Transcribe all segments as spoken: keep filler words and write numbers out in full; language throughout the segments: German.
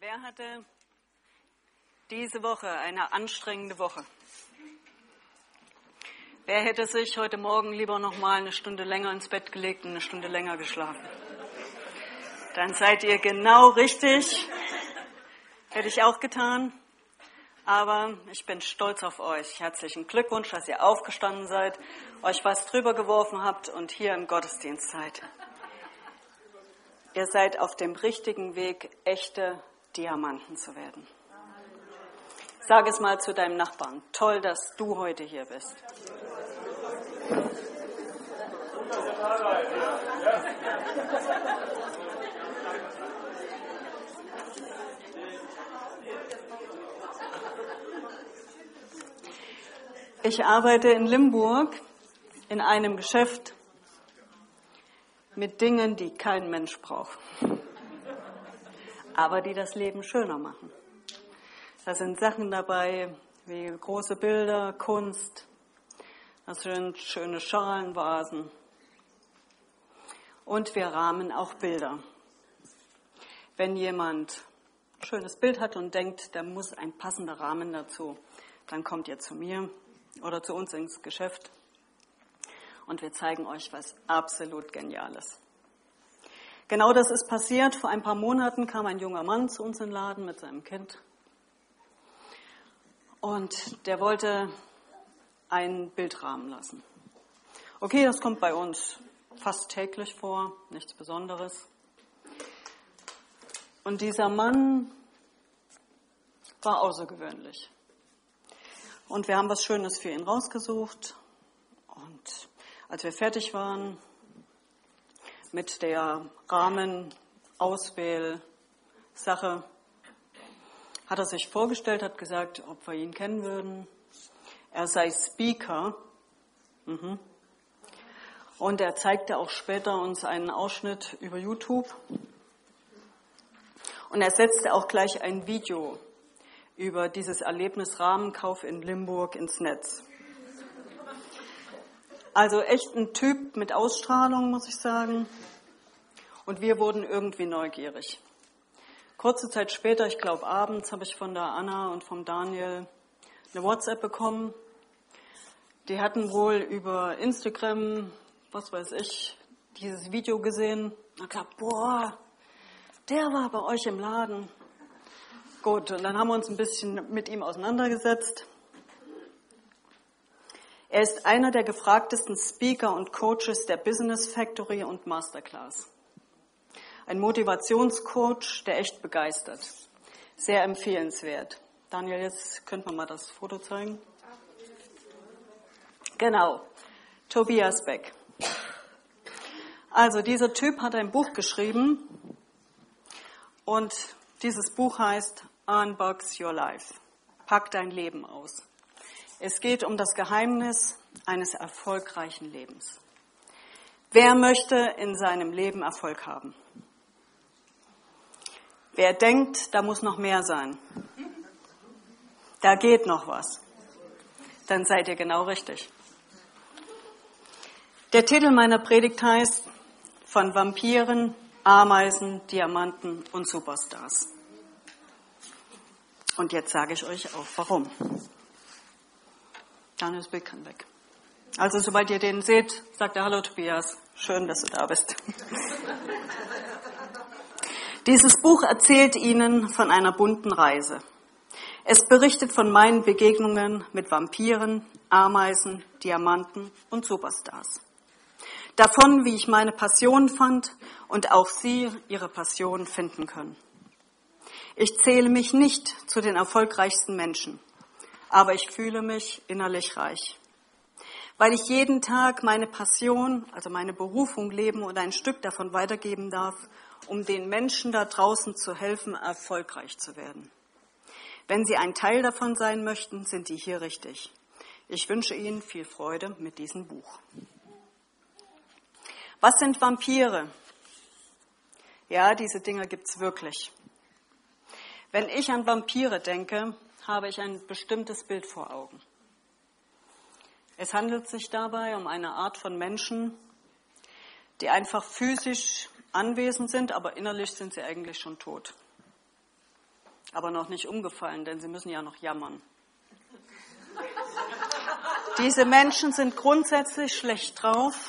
Wer hatte diese Woche eine anstrengende Woche? Wer hätte sich heute Morgen lieber noch mal eine Stunde länger ins Bett gelegt und eine Stunde länger geschlafen? Dann seid ihr genau richtig. Hätte ich auch getan. Aber ich bin stolz auf euch. Herzlichen Glückwunsch, dass ihr aufgestanden seid, euch was drüber geworfen habt und hier im Gottesdienst seid. Ihr seid auf dem richtigen Weg, echte Diamanten zu werden. Sag es mal zu deinem Nachbarn. Toll, dass du heute hier bist. Ich arbeite in Limburg in einem Geschäft mit Dingen, die kein Mensch braucht, aber die das Leben schöner machen. Da sind Sachen dabei wie große Bilder, Kunst, das sind schöne Schalen, Vasen und wir rahmen auch Bilder. Wenn jemand ein schönes Bild hat und denkt, da muss ein passender Rahmen dazu, dann kommt ihr zu mir oder zu uns ins Geschäft und wir zeigen euch was absolut Geniales. Genau das ist passiert. Vor ein paar Monaten kam ein junger Mann zu uns in den Laden mit seinem Kind und der wollte ein Bild rahmen lassen. Okay, das kommt bei uns fast täglich vor, nichts Besonderes. Und dieser Mann war außergewöhnlich. Und wir haben was Schönes für ihn rausgesucht. Und als wir fertig waren mit der Rahmenauswählsache, hat er sich vorgestellt, hat gesagt, ob wir ihn kennen würden. Er sei Speaker. Mhm. Und er zeigte auch später uns einen Ausschnitt über YouTube. Und er setzte auch gleich ein Video über dieses Erlebnis Rahmenkauf in Limburg ins Netz. Also echt ein Typ mit Ausstrahlung, muss ich sagen. Und wir wurden irgendwie neugierig. Kurze Zeit später, ich glaube abends, habe ich von der Anna und vom Daniel eine WhatsApp bekommen. Die hatten wohl über Instagram, was weiß ich, dieses Video gesehen. Und gesagt, boah, der war bei euch im Laden. Gut, und dann haben wir uns ein bisschen mit ihm auseinandergesetzt. Er ist einer der gefragtesten Speaker und Coaches der Business Factory und Masterclass. Ein Motivationscoach, der echt begeistert. Sehr empfehlenswert. Daniel, jetzt könnte man mal das Foto zeigen. Genau, Tobias Beck. Also dieser Typ hat ein Buch geschrieben und dieses Buch heißt Unbox Your Life. Pack dein Leben aus. Es geht um das Geheimnis eines erfolgreichen Lebens. Wer möchte in seinem Leben Erfolg haben? Wer denkt, da muss noch mehr sein? Da geht noch was. Dann seid ihr genau richtig. Der Titel meiner Predigt heißt Von Vampiren, Ameisen, Diamanten und Superstars. Und jetzt sage ich euch auch, warum. Daniels Bild kann weg. Also, sobald ihr den seht, sagt er, hallo Tobias, schön, dass du da bist. Dieses Buch erzählt Ihnen von einer bunten Reise. Es berichtet von meinen Begegnungen mit Vampiren, Ameisen, Diamanten und Superstars. Davon, wie ich meine Passion fand und auch Sie Ihre Passion finden können. Ich zähle mich nicht zu den erfolgreichsten Menschen, aber ich fühle mich innerlich reich, weil ich jeden Tag meine Passion, also meine Berufung leben und ein Stück davon weitergeben darf, um den Menschen da draußen zu helfen, erfolgreich zu werden. Wenn Sie ein Teil davon sein möchten, sind Sie hier richtig. Ich wünsche Ihnen viel Freude mit diesem Buch. Was sind Vampire? Ja, diese Dinger gibt's wirklich. Wenn ich an Vampire denke, habe ich ein bestimmtes Bild vor Augen. Es handelt sich dabei um eine Art von Menschen, die einfach physisch anwesend sind, aber innerlich sind sie eigentlich schon tot. aber noch nicht umgefallen, denn sie müssen ja noch jammern. Diese Menschen sind grundsätzlich schlecht drauf,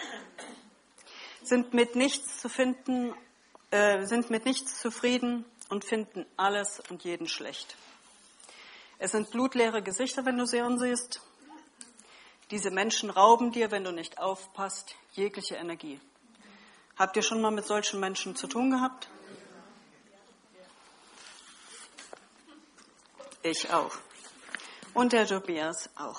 sind mit nichts zu finden, äh, sind mit nichts zufrieden und finden alles und jeden schlecht. Es sind blutleere Gesichter, wenn du sie ansiehst. Diese Menschen rauben dir, wenn du nicht aufpasst, jegliche Energie. Habt ihr schon mal mit solchen Menschen zu tun gehabt? Ich auch. Und der Tobias auch.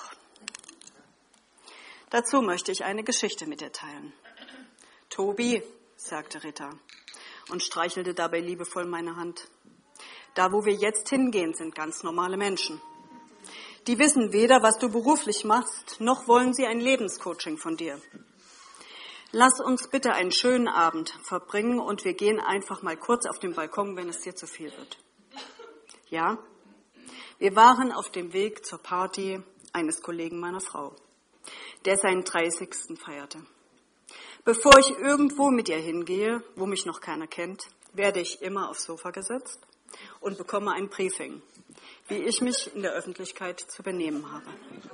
Dazu möchte ich eine Geschichte mit dir teilen. Tobi, sagte Rita und streichelte dabei liebevoll meine Hand. Da, wo wir jetzt hingehen, sind ganz normale Menschen. Die wissen weder, was du beruflich machst, noch wollen sie ein Lebenscoaching von dir. Lass uns bitte einen schönen Abend verbringen und wir gehen einfach mal kurz auf den Balkon, wenn es dir zu viel wird. Ja, wir waren auf dem Weg zur Party eines Kollegen meiner Frau, der seinen dreißigsten feierte. Bevor ich irgendwo mit ihr hingehe, wo mich noch keiner kennt, werde ich immer aufs Sofa gesetzt und bekomme ein Briefing, wie ich mich in der Öffentlichkeit zu benehmen habe.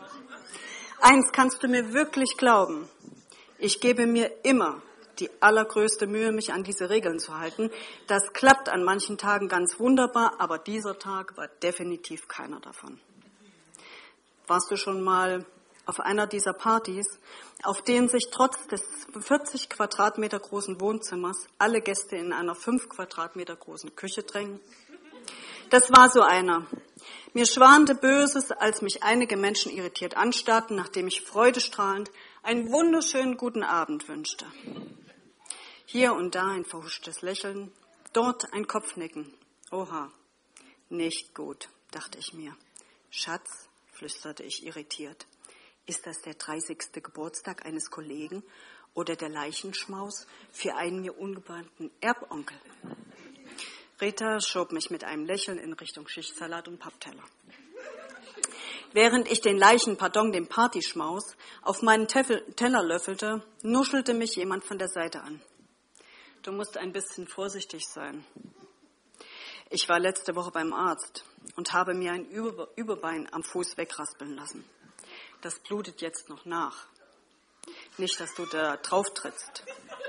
Eins kannst du mir wirklich glauben, ich gebe mir immer die allergrößte Mühe, mich an diese Regeln zu halten. Das klappt an manchen Tagen ganz wunderbar, aber dieser Tag war definitiv keiner davon. Warst du schon mal auf einer dieser Partys, auf denen sich trotz des vierzig Quadratmeter großen Wohnzimmers alle Gäste in einer fünf Quadratmeter großen Küche drängen? Das war so einer. Mir schwante Böses, als mich einige Menschen irritiert anstarrten, nachdem ich freudestrahlend einen wunderschönen guten Abend wünschte. Hier und da ein verhuschtes Lächeln, dort ein Kopfnicken. Oha, nicht gut, dachte ich mir. Schatz, flüsterte ich irritiert, ist das der dreißigste Geburtstag eines Kollegen oder der Leichenschmaus für einen mir ungebahnten Erbonkel? Rita schob mich mit einem Lächeln in Richtung Schichtsalat und Pappteller. Während ich den Leichen, pardon, den Partyschmaus, auf meinen Teffel, Teller löffelte, nuschelte mich jemand von der Seite an. Du musst ein bisschen vorsichtig sein. Ich war letzte Woche beim Arzt und habe mir ein Über- Überbein am Fuß wegraspeln lassen. Das blutet jetzt noch nach. Nicht, dass du da drauf trittst.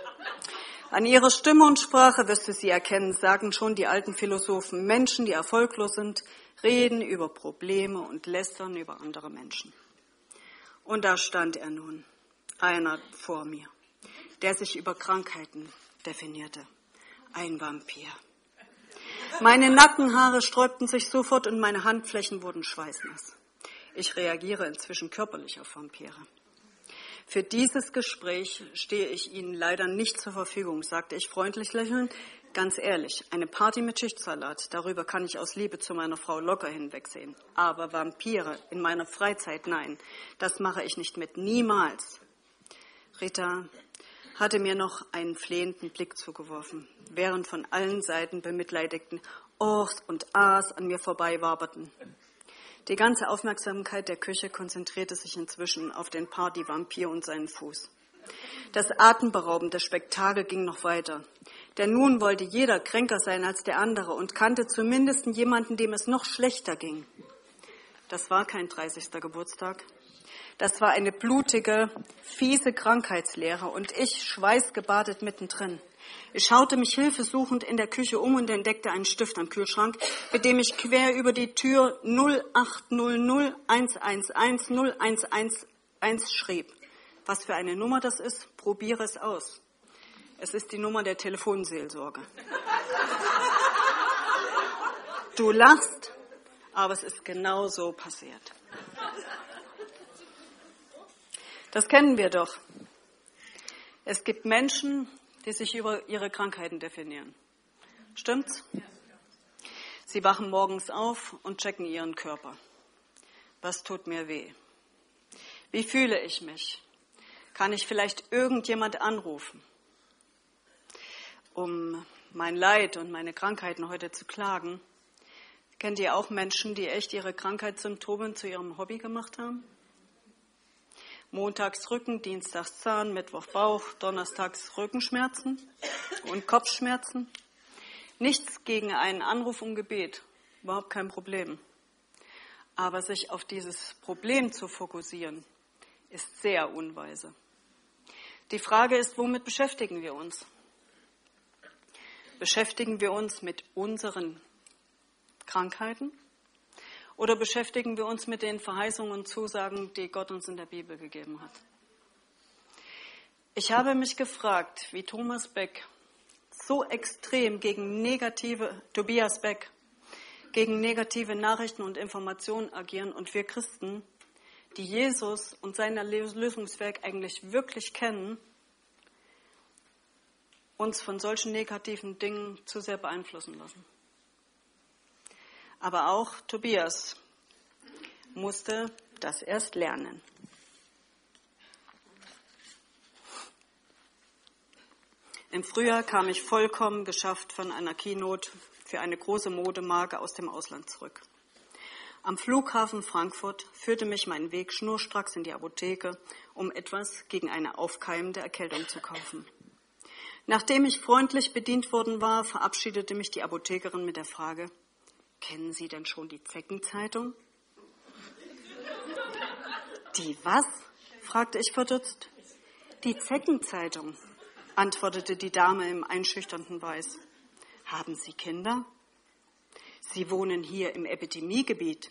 An ihrer Stimme und Sprache wirst du sie erkennen, sagen schon die alten Philosophen. Menschen, die erfolglos sind, reden über Probleme und lästern über andere Menschen. Und da stand er nun, einer vor mir, der sich über Krankheiten definierte. Ein Vampir. Meine Nackenhaare sträubten sich sofort und meine Handflächen wurden schweißnass. Ich reagiere inzwischen körperlich auf Vampire. Für dieses Gespräch stehe ich Ihnen leider nicht zur Verfügung, sagte ich freundlich lächelnd. Ganz ehrlich, eine Party mit Schichtsalat, darüber kann ich aus Liebe zu meiner Frau locker hinwegsehen. Aber Vampire in meiner Freizeit, nein, das mache ich nicht mit, niemals. Rita hatte mir noch einen flehenden Blick zugeworfen, während von allen Seiten bemitleidigten Ohs und Ahs an mir vorbeiwaberten. Die ganze Aufmerksamkeit der Küche konzentrierte sich inzwischen auf den Party-Vampir und seinen Fuß. Das atemberaubende Spektakel ging noch weiter, denn nun wollte jeder kränker sein als der andere und kannte zumindest jemanden, dem es noch schlechter ging. Das war kein dreißigster Geburtstag. Das war eine blutige, fiese Krankheitslehre und ich schweißgebadet mittendrin. Ich schaute mich hilfesuchend in der Küche um und entdeckte einen Stift am Kühlschrank, mit dem ich quer über die Tür null acht null null eins eins eins null eins eins eins schrieb. Was für eine Nummer das ist, probiere es aus. Es ist die Nummer der Telefonseelsorge. Du lachst, aber es ist genau so passiert. Das kennen wir doch. Es gibt Menschen, die sich über ihre Krankheiten definieren. Stimmt's? Sie wachen morgens auf und checken ihren Körper. Was tut mir weh? Wie fühle ich mich? Kann ich vielleicht irgendjemand anrufen, um mein Leid und meine Krankheiten heute zu klagen? Kennt ihr auch Menschen, die echt ihre Krankheitssymptome zu ihrem Hobby gemacht haben? Montags Rücken, Dienstags Zahn, Mittwoch Bauch, Donnerstags Rückenschmerzen und Kopfschmerzen. Nichts gegen einen Anruf um Gebet, Überhaupt kein Problem. Aber sich auf dieses Problem zu fokussieren, ist sehr unweise. Die Frage ist, womit beschäftigen wir uns? Beschäftigen wir uns mit unseren Krankheiten oder beschäftigen wir uns mit den Verheißungen und Zusagen, die Gott uns in der Bibel gegeben hat? Ich habe mich gefragt, wie Thomas Beck so extrem gegen negative, Tobias Beck, gegen negative Nachrichten und Informationen agieren und wir Christen, die Jesus und sein Lösungswerk eigentlich wirklich kennen, uns von solchen negativen Dingen zu sehr beeinflussen lassen. Aber auch Tobias musste das erst lernen. Im Frühjahr kam ich vollkommen geschafft von einer Keynote für eine große Modemarke aus dem Ausland zurück. Am Flughafen Frankfurt führte mich mein Weg schnurstracks in die Apotheke, um etwas gegen eine aufkeimende Erkältung zu kaufen. Nachdem ich freundlich bedient worden war, verabschiedete mich die Apothekerin mit der Frage: Kennen Sie denn schon die Zeckenzeitung? Die was? Fragte ich verdutzt. Die Zeckenzeitung, antwortete die Dame im einschüchternden Weiß. Haben Sie Kinder? Sie wohnen hier im Epidemiegebiet.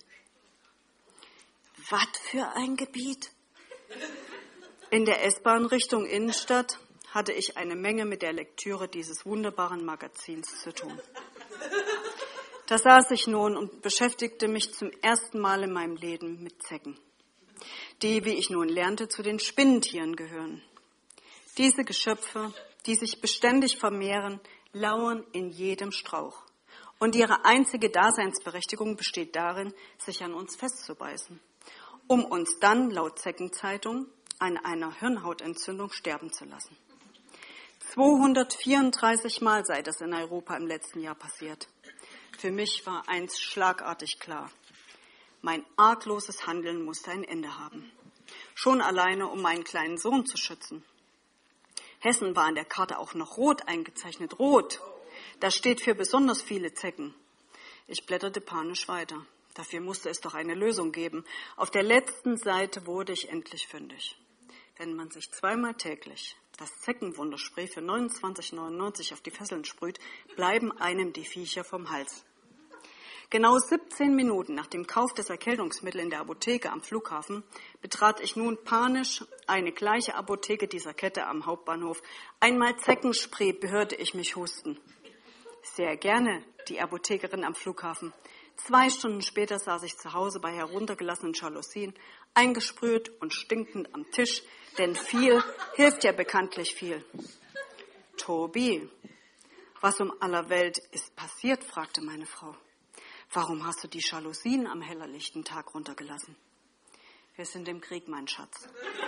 Was für ein Gebiet? In der S-Bahn Richtung Innenstadt hatte ich eine Menge mit der Lektüre dieses wunderbaren Magazins zu tun. Da saß ich nun und beschäftigte mich zum ersten Mal in meinem Leben mit Zecken, die, wie ich nun lernte, zu den Spinnentieren gehören. Diese Geschöpfe, die sich beständig vermehren, lauern in jedem Strauch. Und ihre einzige Daseinsberechtigung besteht darin, sich an uns festzubeißen, um uns dann, laut Zeckenzeitung, an einer Hirnhautentzündung sterben zu lassen. zweihundertvierunddreißig Mal sei das in Europa im letzten Jahr passiert. Für mich war eins schlagartig klar: Mein argloses Handeln musste ein Ende haben. Schon alleine, um meinen kleinen Sohn zu schützen. Hessen war an der Karte auch noch rot eingezeichnet. Rot. Das steht für besonders viele Zecken. Ich blätterte panisch weiter. Dafür musste es doch eine Lösung geben. Auf der letzten Seite wurde ich endlich fündig. Wenn man sich zweimal täglich das Zeckenwunderspray für neunundzwanzig neunundneunzig auf die Fesseln sprüht, bleiben einem die Viecher vom Hals. Genau siebzehn Minuten nach dem Kauf des Erkältungsmittels in der Apotheke am Flughafen betrat ich nun panisch eine gleiche Apotheke dieser Kette am Hauptbahnhof. Einmal Zeckenspray hörte ich mich husten. Sehr gerne, die Apothekerin am Flughafen. Zwei Stunden später saß ich zu Hause bei heruntergelassenen Jalousien, eingesprüht und stinkend am Tisch, denn viel hilft ja bekanntlich viel. Tobi, was um aller Welt ist passiert, fragte meine Frau. Warum hast du die Jalousien am hellerlichten Tag runtergelassen? Wir sind im Krieg, mein Schatz.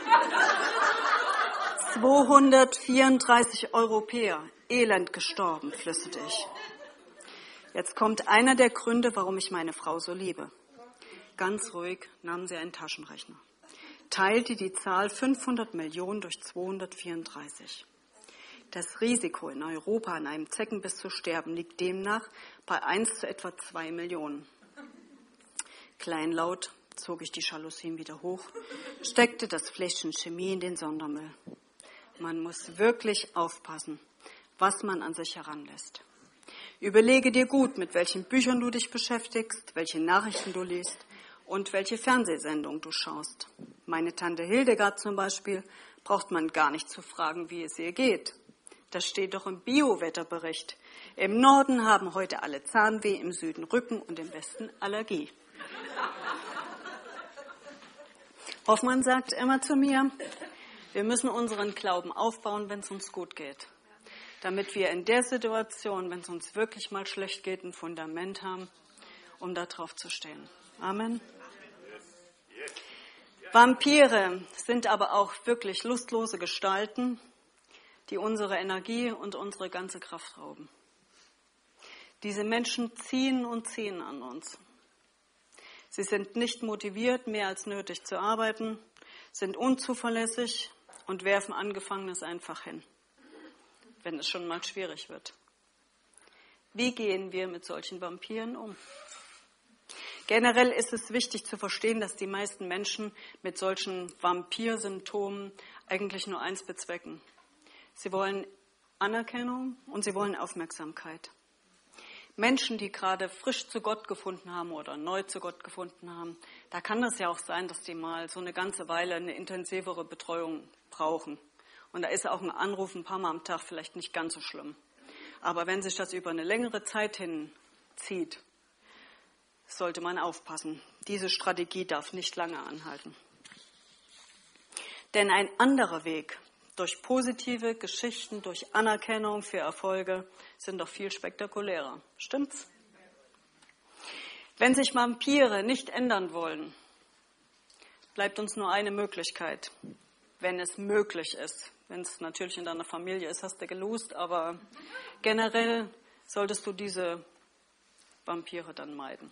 zweihundertvierunddreißig Europäer, elend gestorben, flüsterte ich. Jetzt kommt einer der Gründe, warum ich meine Frau so liebe. Ganz ruhig nahm sie einen Taschenrechner, teilte die Zahl fünfhundert Millionen durch zweihundertvierunddreißig. Das Risiko, in Europa an einem Zeckenbiss zu sterben, liegt demnach bei eins zu etwa zwei Millionen. Kleinlaut zog ich die Jalousien wieder hoch, steckte das Fläschchen Chemie in den Sondermüll. Man muss wirklich aufpassen, was man an sich heranlässt. Überlege dir gut, mit welchen Büchern du dich beschäftigst, welche Nachrichten du liest und welche Fernsehsendung du schaust. Meine Tante Hildegard zum Beispiel braucht man gar nicht zu fragen, wie es ihr geht. Das steht doch im Bio-Wetterbericht. Im Norden haben heute alle Zahnweh, im Süden Rücken und im Westen Allergie. Hoffmann sagt immer zu mir, wir müssen unseren Glauben aufbauen, wenn es uns gut geht. Damit wir in der Situation, wenn es uns wirklich mal schlecht geht, ein Fundament haben, um da drauf zu stehen. Amen. Vampire sind aber auch wirklich lustlose Gestalten, die unsere Energie und unsere ganze Kraft rauben. Diese Menschen ziehen und ziehen an uns. Sie sind nicht motiviert, mehr als nötig zu arbeiten, sind unzuverlässig und werfen Angefangenes einfach hin, wenn es schon mal schwierig wird. Wie gehen wir mit solchen Vampiren um? Generell ist es wichtig zu verstehen, dass die meisten Menschen mit solchen Vampirsymptomen eigentlich nur eins bezwecken. Sie wollen Anerkennung und sie wollen Aufmerksamkeit. Menschen, die gerade frisch zu Gott gefunden haben oder neu zu Gott gefunden haben, da kann das ja auch sein, dass die mal so eine ganze Weile eine intensivere Betreuung brauchen. Und da ist auch ein Anruf ein paar Mal am Tag vielleicht nicht ganz so schlimm. Aber wenn sich das über eine längere Zeit hinzieht, sollte man aufpassen. Diese Strategie darf nicht lange anhalten. Denn ein anderer Weg, durch positive Geschichten, durch Anerkennung für Erfolge, sind doch viel spektakulärer. Stimmt's? Wenn sich Vampire nicht ändern wollen, bleibt uns nur eine Möglichkeit, wenn es möglich ist. Wenn es natürlich in deiner Familie ist, hast du gelost, aber generell solltest du diese Vampire dann meiden.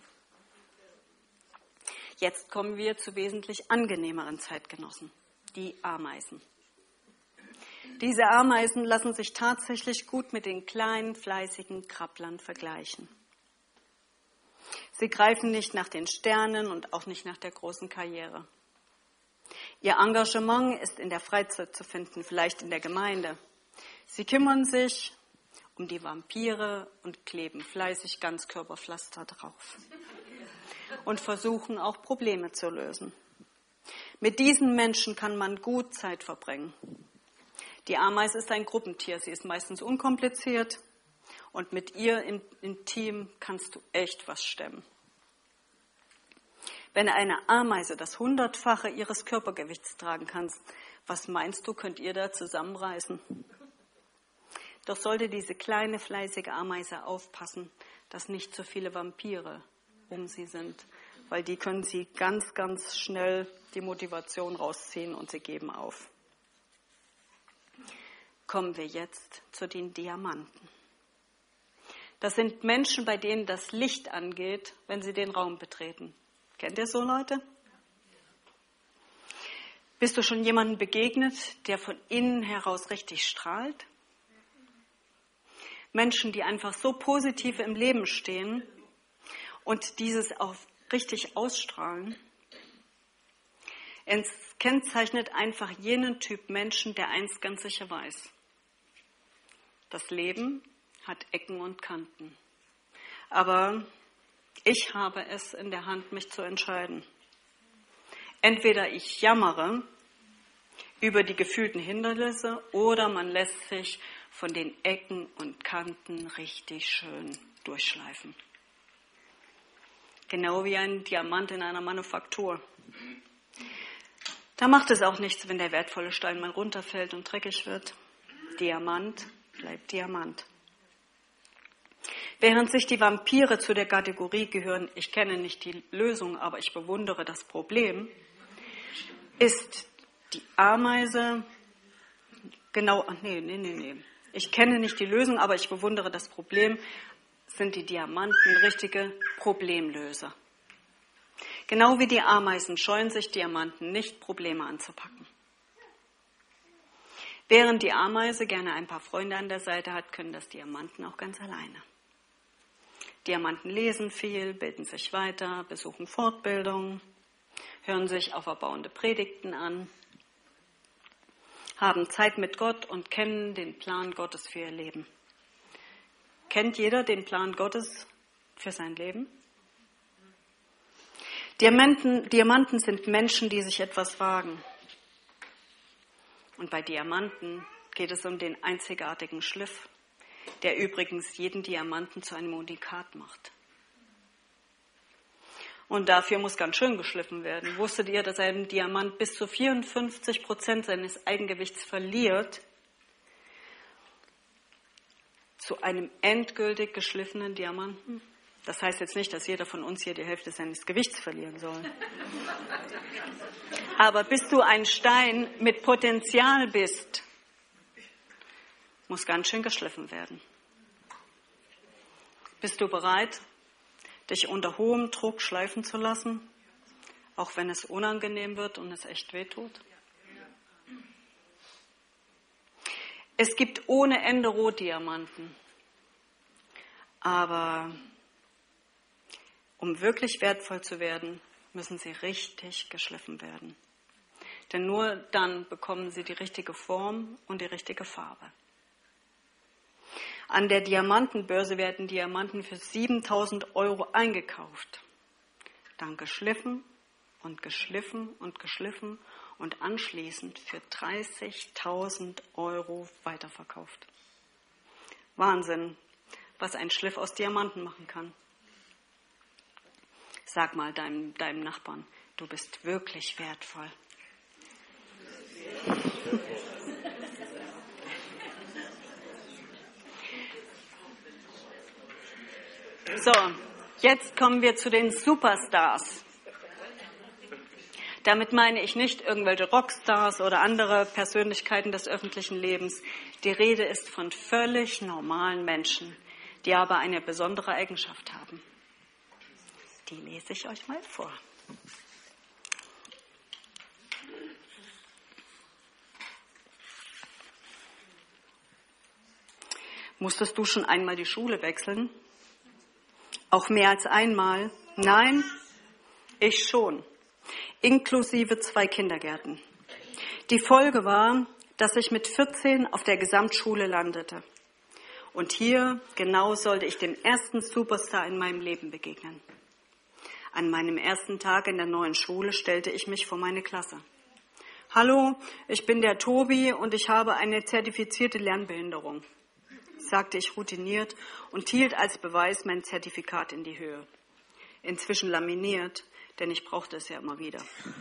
Jetzt kommen wir zu wesentlich angenehmeren Zeitgenossen, die Ameisen. Diese Ameisen lassen sich tatsächlich gut mit den kleinen, fleißigen Krabblern vergleichen. Sie greifen nicht nach den Sternen und auch nicht nach der großen Karriere. Ihr Engagement ist in der Freizeit zu finden, vielleicht in der Gemeinde. Sie kümmern sich um die Vampire und kleben fleißig Ganzkörperpflaster drauf und versuchen auch Probleme zu lösen. Mit diesen Menschen kann man gut Zeit verbringen. Die Ameise ist ein Gruppentier, sie ist meistens unkompliziert und mit ihr im, im Team kannst du echt was stemmen. Wenn eine Ameise das Hundertfache ihres Körpergewichts tragen kann, was meinst du, könnt ihr da zusammenreißen? Doch sollte diese kleine, fleißige Ameise aufpassen, dass nicht so viele Vampire um sie sind, weil die können sie ganz, ganz schnell die Motivation rausziehen und sie geben auf. Kommen wir jetzt zu den Diamanten. Das sind Menschen, bei denen das Licht angeht, wenn sie den Raum betreten. Kennt ihr so Leute? Bist du schon jemandem begegnet, der von innen heraus richtig strahlt? Menschen, die einfach so positiv im Leben stehen und dieses auch richtig ausstrahlen. Es kennzeichnet einfach jenen Typ Menschen, der eins ganz sicher weiß. Das Leben hat Ecken und Kanten. Aber ich habe es in der Hand, mich zu entscheiden. Entweder ich jammere über die gefühlten Hindernisse oder man lässt sich von den Ecken und Kanten richtig schön durchschleifen. Genau wie ein Diamant in einer Manufaktur. Da macht es auch nichts, wenn der wertvolle Stein mal runterfällt und dreckig wird. Diamant bleibt Diamant. Während sich die Vampire zu der Kategorie gehören, ich kenne nicht die Lösung, aber ich bewundere das Problem, ist die Ameise genau, ach nee, nee, nee, nee. Ich kenne nicht die Lösung, aber ich bewundere das Problem, sind die Diamanten richtige Problemlöser. Genau wie die Ameisen scheuen sich Diamanten nicht, Probleme anzupacken. Während die Ameise gerne ein paar Freunde an der Seite hat, können das Diamanten auch ganz alleine. Diamanten lesen viel, bilden sich weiter, besuchen Fortbildungen, hören sich auferbauende Predigten an, haben Zeit mit Gott und kennen den Plan Gottes für ihr Leben. Kennt jeder den Plan Gottes für sein Leben? Diamanten, Diamanten sind Menschen, die sich etwas wagen. Und bei Diamanten geht es um den einzigartigen Schliff, der übrigens jeden Diamanten zu einem Unikat macht. Und dafür muss ganz schön geschliffen werden. Wusstet ihr, dass ein Diamant bis zu vierundfünfzig Prozent seines Eigengewichts verliert zu einem endgültig geschliffenen Diamanten? Das heißt jetzt nicht, dass jeder von uns hier die Hälfte seines Gewichts verlieren soll. Aber bis du ein Stein mit Potenzial bist, muss ganz schön geschliffen werden. Bist du bereit, dich unter hohem Druck schleifen zu lassen, auch wenn es unangenehm wird und es echt wehtut? Es gibt ohne Ende Rotdiamanten, aber Um wirklich wertvoll zu werden, müssen sie richtig geschliffen werden. Denn nur dann bekommen sie die richtige Form und die richtige Farbe. An der Diamantenbörse werden Diamanten für siebentausend Euro eingekauft, dann geschliffen und geschliffen und geschliffen und anschließend für dreißigtausend Euro weiterverkauft. Wahnsinn, was ein Schliff aus Diamanten machen kann. Sag mal deinem, deinem Nachbarn, du bist wirklich wertvoll. So, jetzt kommen wir zu den Superstars. Damit meine ich nicht irgendwelche Rockstars oder andere Persönlichkeiten des öffentlichen Lebens. Die Rede ist von völlig normalen Menschen, die aber eine besondere Eigenschaft haben. Die lese ich euch mal vor. Musstest du schon einmal die Schule wechseln? Auch mehr als einmal? Nein, ich schon. Inklusive zwei Kindergärten. Die Folge war, dass ich mit vierzehn auf der Gesamtschule landete. Und hier genau sollte ich dem ersten Superstar in meinem Leben begegnen. An meinem ersten Tag in der neuen Schule stellte ich mich vor meine Klasse. Hallo, ich bin der Tobi und ich habe eine zertifizierte Lernbehinderung, sagte ich routiniert und hielt als Beweis mein Zertifikat in die Höhe. Inzwischen laminiert, denn ich brauchte es ja immer wieder.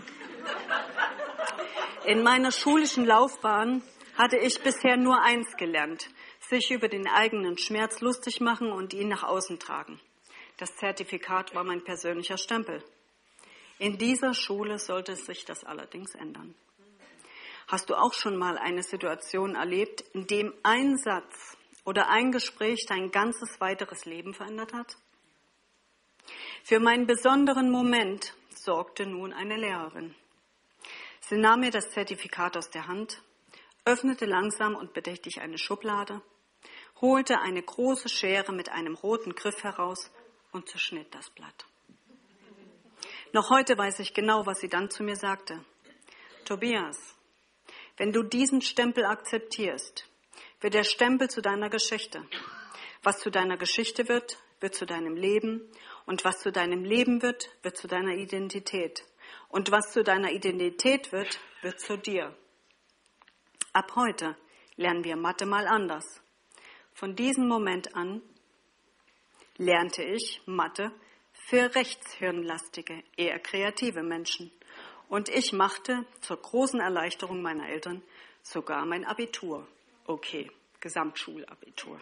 In meiner schulischen Laufbahn hatte ich bisher nur eins gelernt, sich über den eigenen Schmerz lustig machen und ihn nach außen tragen. Das Zertifikat war mein persönlicher Stempel. In dieser Schule sollte sich das allerdings ändern. Hast du auch schon mal eine Situation erlebt, in dem ein Satz oder ein Gespräch dein ganzes weiteres Leben verändert hat? Für meinen besonderen Moment sorgte nun eine Lehrerin. Sie nahm mir das Zertifikat aus der Hand, öffnete langsam und bedächtig eine Schublade, holte eine große Schere mit einem roten Griff heraus und zerschnitt das Blatt. Noch heute weiß ich genau, was sie dann zu mir sagte. Tobias, wenn du diesen Stempel akzeptierst, wird der Stempel zu deiner Geschichte. Was zu deiner Geschichte wird, wird zu deinem Leben. Und was zu deinem Leben wird, wird zu deiner Identität. Und was zu deiner Identität wird, wird zu dir. Ab heute lernen wir Mathe mal anders. Von diesem Moment an lernte ich Mathe für rechtshirnlastige, eher kreative Menschen. Und ich machte zur großen Erleichterung meiner Eltern sogar mein Abitur. Okay, Gesamtschulabitur.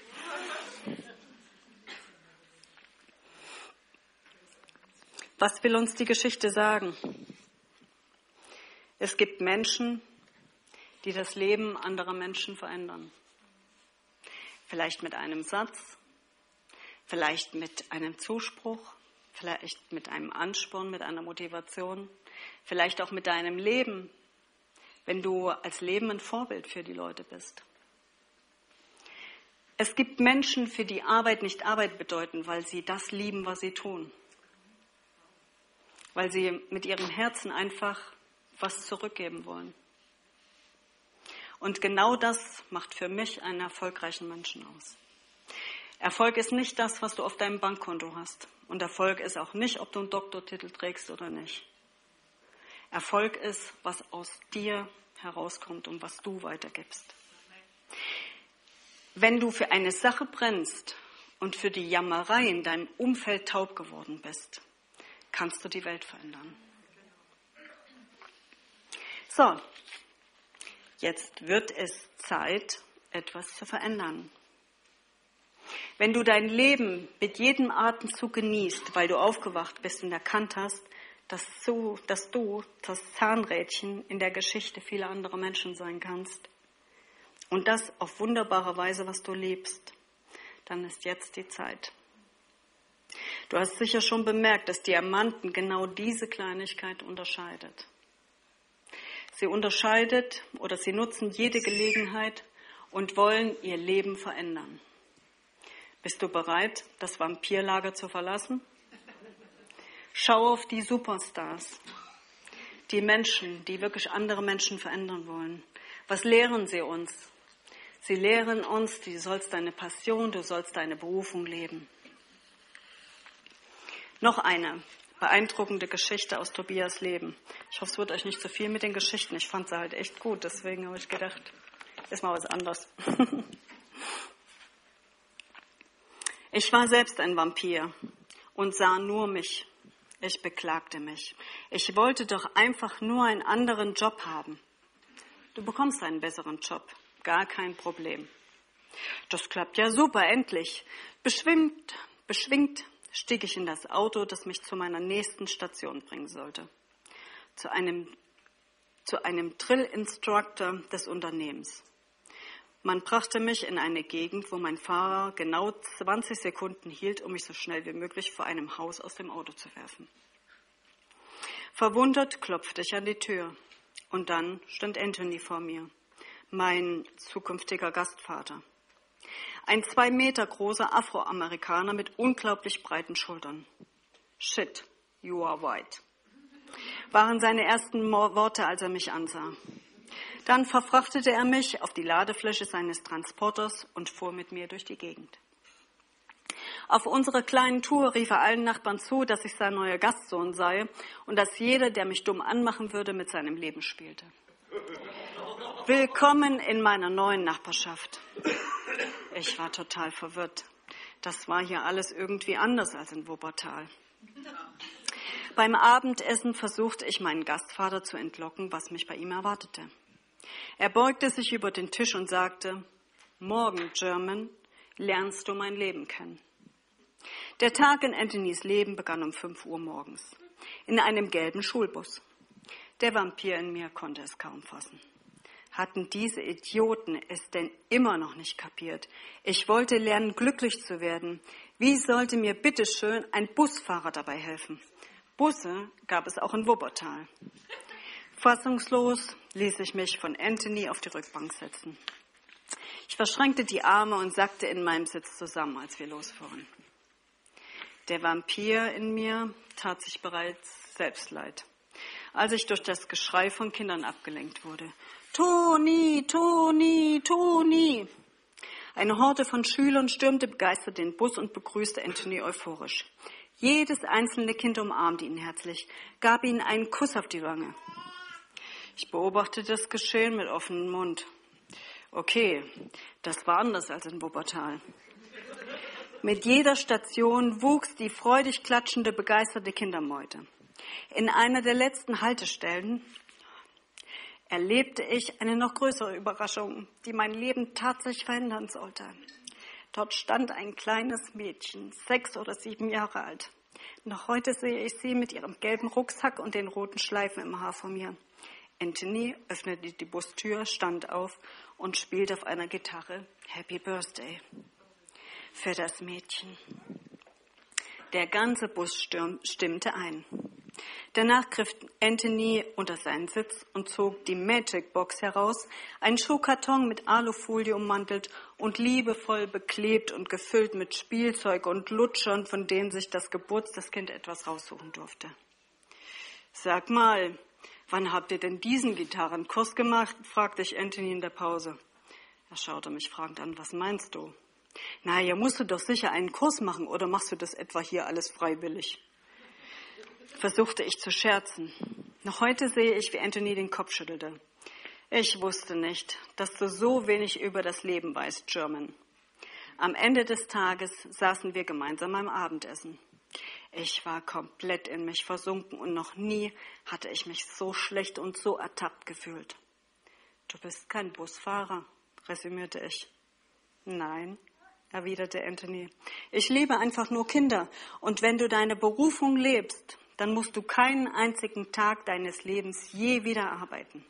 Was will uns die Geschichte sagen? Es gibt Menschen, die das Leben anderer Menschen verändern. Vielleicht mit einem Satz, vielleicht mit einem Zuspruch, vielleicht mit einem Ansporn, mit einer Motivation, vielleicht auch mit deinem Leben, wenn du als Leben ein Vorbild für die Leute bist. Es gibt Menschen, für die Arbeit nicht Arbeit bedeuten, weil sie das lieben, was sie tun. Weil sie mit ihrem Herzen einfach was zurückgeben wollen. Und genau das macht für mich einen erfolgreichen Menschen aus. Erfolg ist nicht das, was du auf deinem Bankkonto hast. Und Erfolg ist auch nicht, ob du einen Doktortitel trägst oder nicht. Erfolg ist, was aus dir herauskommt und was du weitergibst. Wenn du für eine Sache brennst und für die Jammerei in deinem Umfeld taub geworden bist, kannst du die Welt verändern. So, jetzt wird es Zeit, etwas zu verändern. Wenn du dein Leben mit jedem Atemzug genießt, weil du aufgewacht bist und erkannt hast, dass du, dass du das Zahnrädchen in der Geschichte vieler anderer Menschen sein kannst und das auf wunderbare Weise, was du liebst, dann ist jetzt die Zeit. Du hast sicher schon bemerkt, dass Diamanten genau diese Kleinigkeit unterscheidet. Sie unterscheidet oder sie nutzen jede Gelegenheit und wollen ihr Leben verändern. Bist du bereit, das Vampirlager zu verlassen? Schau auf die Superstars, die Menschen, die wirklich andere Menschen verändern wollen. Was lehren sie uns? Sie lehren uns, du sollst deine Passion, du sollst deine Berufung leben. Noch eine beeindruckende Geschichte aus Tobias Leben. Ich hoffe, es wird euch nicht zu viel mit den Geschichten. Ich fand sie halt echt gut, deswegen habe ich gedacht, ist mal was anderes. Ich war selbst ein Vampir und sah nur mich. Ich beklagte mich. Ich wollte doch einfach nur einen anderen Job haben. Du bekommst einen besseren Job. Gar kein Problem. Das klappt ja super, endlich. Beschwingt, beschwingt stieg ich in das Auto, das mich zu meiner nächsten Station bringen sollte. Zu einem, zu einem Drill-Instructor des Unternehmens. Man brachte mich in eine Gegend, wo mein Fahrer genau zwanzig Sekunden hielt, um mich so schnell wie möglich vor einem Haus aus dem Auto zu werfen. Verwundert klopfte ich an die Tür und dann stand Anthony vor mir, mein zukünftiger Gastvater. Ein zwei Meter großer Afroamerikaner mit unglaublich breiten Schultern. Shit, you are white, waren seine ersten Worte, als er mich ansah. Dann verfrachtete er mich auf die Ladefläche seines Transporters und fuhr mit mir durch die Gegend. Auf unserer kleinen Tour rief er allen Nachbarn zu, dass ich sein neuer Gastsohn sei und dass jeder, der mich dumm anmachen würde, mit seinem Leben spielte. Willkommen in meiner neuen Nachbarschaft. Ich war total verwirrt. Das war hier alles irgendwie anders als in Wuppertal. Beim Abendessen versuchte ich, meinen Gastvater zu entlocken, was mich bei ihm erwartete. Er beugte sich über den Tisch und sagte, morgen, German, lernst du mein Leben kennen. Der Tag in Anthonys Leben begann um fünf Uhr morgens, in einem gelben Schulbus. Der Vampir in mir konnte es kaum fassen. Hatten diese Idioten es denn immer noch nicht kapiert? Ich wollte lernen, glücklich zu werden. Wie sollte mir bitteschön ein Busfahrer dabei helfen? Busse gab es auch in Wuppertal. Fassungslos ließ ich mich von Anthony auf die Rückbank setzen. Ich verschränkte die Arme und sackte in meinem Sitz zusammen, als wir losfuhren. Der Vampir in mir tat sich bereits selbst leid, als ich durch das Geschrei von Kindern abgelenkt wurde. Toni, Toni, Toni! Eine Horde von Schülern stürmte begeistert den Bus und begrüßte Anthony euphorisch. Jedes einzelne Kind umarmte ihn herzlich, gab ihm einen Kuss auf die Wange. Ich beobachtete das Geschehen mit offenem Mund. Okay, das war anders als in Wuppertal. Mit jeder Station wuchs die freudig klatschende, begeisterte Kindermeute. In einer der letzten Haltestellen erlebte ich eine noch größere Überraschung, die mein Leben tatsächlich verändern sollte. Dort stand ein kleines Mädchen, sechs oder sieben Jahre alt. Noch heute sehe ich sie mit ihrem gelben Rucksack und den roten Schleifen im Haar vor mir. Anthony öffnete die Bustür, stand auf und spielte auf einer Gitarre Happy Birthday für das Mädchen. Der ganze Bus stimmte ein. Danach griff Anthony unter seinen Sitz und zog die Magic Box heraus, einen Schuhkarton mit Alufolie ummantelt und liebevoll beklebt und gefüllt mit Spielzeug und Lutschern, von denen sich das Geburtstagskind etwas raussuchen durfte. Sag mal, wann habt ihr denn diesen Gitarrenkurs gemacht? Fragte ich Anthony in der Pause. Er schaute mich fragend an, was meinst du? Na, hier musst du doch sicher einen Kurs machen, oder machst du das etwa hier alles freiwillig? Versuchte ich zu scherzen. Noch heute sehe ich, wie Anthony den Kopf schüttelte. Ich wusste nicht, dass du so wenig über das Leben weißt, German. Am Ende des Tages saßen wir gemeinsam beim Abendessen. Ich war komplett in mich versunken und noch nie hatte ich mich so schlecht und so ertappt gefühlt. Du bist kein Busfahrer, resümierte ich. Nein, erwiderte Anthony. Ich liebe einfach nur Kinder. Und wenn du deine Berufung lebst, dann musst du keinen einzigen Tag deines Lebens je wieder arbeiten.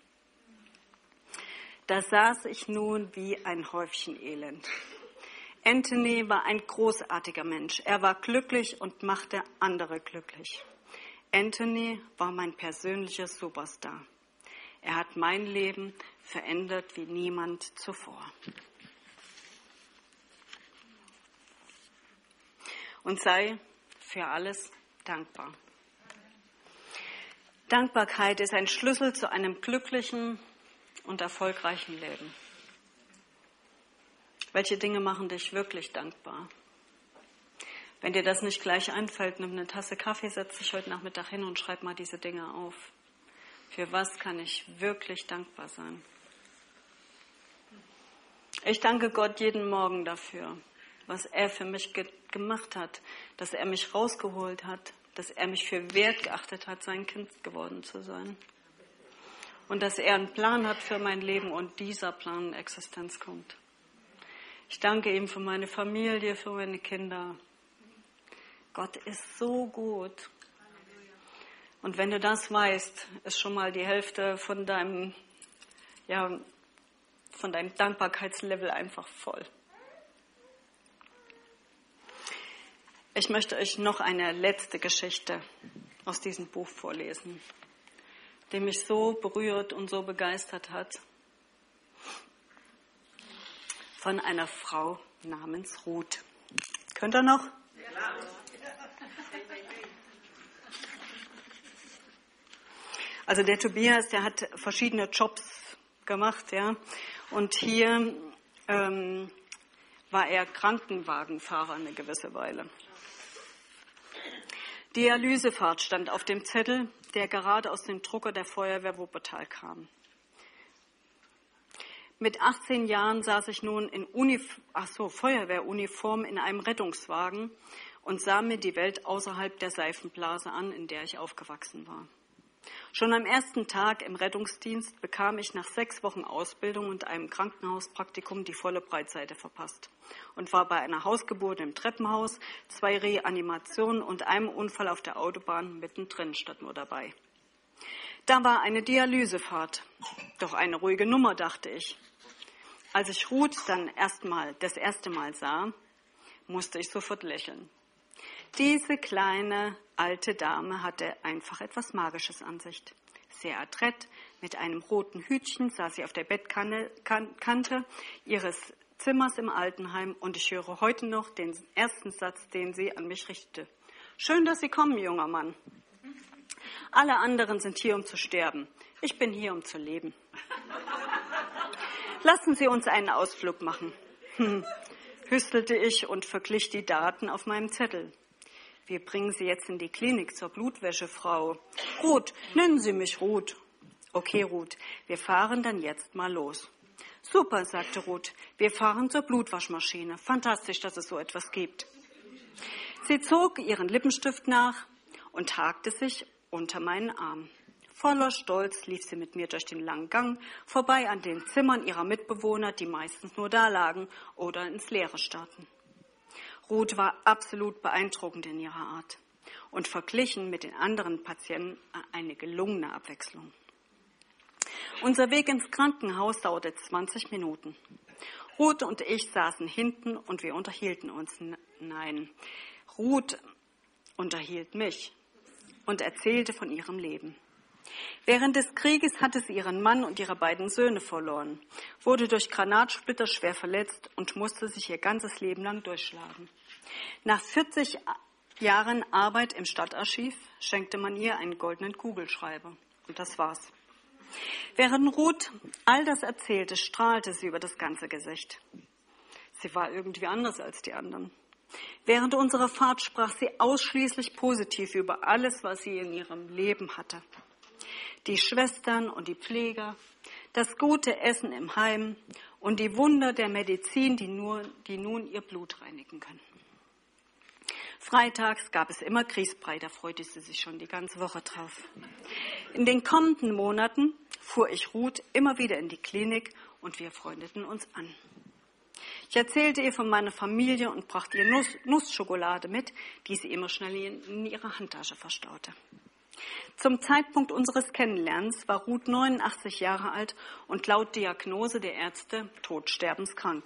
Da saß ich nun wie ein Häufchen Elend. Anthony war ein großartiger Mensch. Er war glücklich und machte andere glücklich. Anthony war mein persönlicher Superstar. Er hat mein Leben verändert wie niemand zuvor. Und sei für alles dankbar. Dankbarkeit ist ein Schlüssel zu einem glücklichen und erfolgreichen Leben. Welche Dinge machen dich wirklich dankbar? Wenn dir das nicht gleich einfällt, nimm eine Tasse Kaffee, setz dich heute Nachmittag hin und schreib mal diese Dinge auf. Für was kann ich wirklich dankbar sein? Ich danke Gott jeden Morgen dafür, was er für mich ge- gemacht hat, dass er mich rausgeholt hat, dass er mich für wert geachtet hat, sein Kind geworden zu sein. Und dass er einen Plan hat für mein Leben und dieser Plan in Existenz kommt. Ich danke ihm für meine Familie, für meine Kinder. Gott ist so gut. Und wenn du das weißt, ist schon mal die Hälfte von deinem, ja, von deinem Dankbarkeitslevel einfach voll. Ich möchte euch noch eine letzte Geschichte aus diesem Buch vorlesen, die mich so berührt und so begeistert hat. Von einer Frau namens Ruth. Könnt ihr noch? Ja. Also der Tobias, der hat verschiedene Jobs gemacht, ja. Und hier ähm, war er Krankenwagenfahrer eine gewisse Weile. Dialysefahrt stand auf dem Zettel, der gerade aus dem Drucker der Feuerwehr Wuppertal kam. Mit achtzehn Jahren saß ich nun in Unif- Ach so, Feuerwehruniform in einem Rettungswagen und sah mir die Welt außerhalb der Seifenblase an, in der ich aufgewachsen war. Schon am ersten Tag im Rettungsdienst bekam ich nach sechs Wochen Ausbildung und einem Krankenhauspraktikum die volle Breitseite verpasst und war bei einer Hausgeburt im Treppenhaus, zwei Reanimationen und einem Unfall auf der Autobahn mittendrin statt nur dabei. Da war eine Dialysefahrt. Doch eine ruhige Nummer, dachte ich. Als ich Ruth dann erstmal, das erste Mal sah, musste ich sofort lächeln. Diese kleine, alte Dame hatte einfach etwas Magisches an sich. Sehr adrett, mit einem roten Hütchen saß sie auf der Bettkante ihres Zimmers im Altenheim und ich höre heute noch den ersten Satz, den sie an mich richtete. Schön, dass Sie kommen, junger Mann. Alle anderen sind hier, um zu sterben. Ich bin hier, um zu leben. Lassen Sie uns einen Ausflug machen, hm, hüstelte ich und verglich die Daten auf meinem Zettel. Wir bringen Sie jetzt in die Klinik zur Blutwäsche, Frau. Ruth, nennen Sie mich Ruth. Okay, Ruth, wir fahren dann jetzt mal los. Super, sagte Ruth, wir fahren zur Blutwaschmaschine. Fantastisch, dass es so etwas gibt. Sie zog ihren Lippenstift nach und hakte sich unter meinen Arm. Voller Stolz lief sie mit mir durch den langen Gang, vorbei an den Zimmern ihrer Mitbewohner, die meistens nur da lagen oder ins Leere starrten. Ruth war absolut beeindruckend in ihrer Art und verglichen mit den anderen Patienten eine gelungene Abwechslung. Unser Weg ins Krankenhaus dauerte zwanzig Minuten. Ruth und ich saßen hinten und wir unterhielten uns. Nein, Ruth unterhielt mich und erzählte von ihrem Leben. Während des Krieges hatte sie ihren Mann und ihre beiden Söhne verloren, wurde durch Granatsplitter schwer verletzt und musste sich ihr ganzes Leben lang durchschlagen. Nach vierzig Jahren Arbeit im Stadtarchiv schenkte man ihr einen goldenen Kugelschreiber. Und das war's. Während Ruth all das erzählte, strahlte sie über das ganze Gesicht. Sie war irgendwie anders als die anderen. Während unserer Fahrt sprach sie ausschließlich positiv über alles, was sie in ihrem Leben hatte. Die Schwestern und die Pfleger, das gute Essen im Heim und die Wunder der Medizin, die, nur, die nun ihr Blut reinigen können. Freitags gab es immer Grießbrei, da freute sie sich schon die ganze Woche drauf. In den kommenden Monaten fuhr ich Ruth immer wieder in die Klinik und wir freundeten uns an. Ich erzählte ihr von meiner Familie und brachte ihr Nuss, Nussschokolade mit, die sie immer schnell in, in ihrer Handtasche verstaute. Zum Zeitpunkt unseres Kennenlernens war Ruth neunundachtzig Jahre alt und laut Diagnose der Ärzte todsterbenskrank.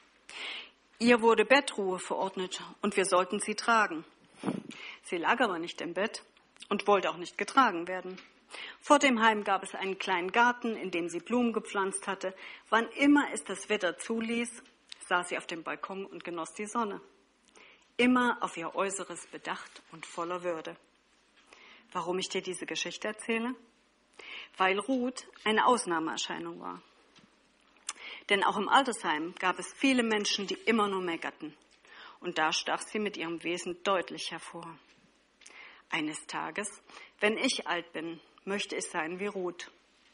Ihr wurde Bettruhe verordnet und wir sollten sie tragen. Sie lag aber nicht im Bett und wollte auch nicht getragen werden. Vor dem Heim gab es einen kleinen Garten, in dem sie Blumen gepflanzt hatte. Wann immer es das Wetter zuließ, saß sie auf dem Balkon und genoss die Sonne. Immer auf ihr Äußeres bedacht und voller Würde. Warum ich dir diese Geschichte erzähle? Weil Ruth eine Ausnahmeerscheinung war. Denn auch im Altersheim gab es viele Menschen, die immer nur meckerten. Und da stach sie mit ihrem Wesen deutlich hervor. Eines Tages, wenn ich alt bin, möchte ich sein wie Ruth.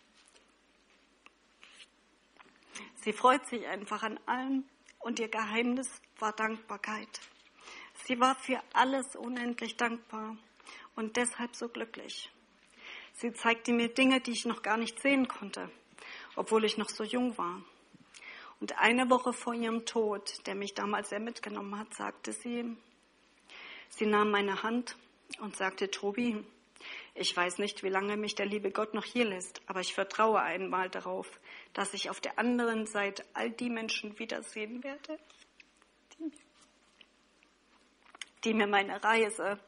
Sie freut sich einfach an allem und ihr Geheimnis war Dankbarkeit. Sie war für alles unendlich dankbar und deshalb so glücklich. Sie zeigte mir Dinge, die ich noch gar nicht sehen konnte, obwohl ich noch so jung war. Und eine Woche vor ihrem Tod, der mich damals sehr mitgenommen hat, sagte sie, sie nahm meine Hand und sagte, Tobi, ich weiß nicht, wie lange mich der liebe Gott noch hier lässt, aber ich vertraue einmal darauf, dass ich auf der anderen Seite all die Menschen wiedersehen werde, die, die mir meine Reise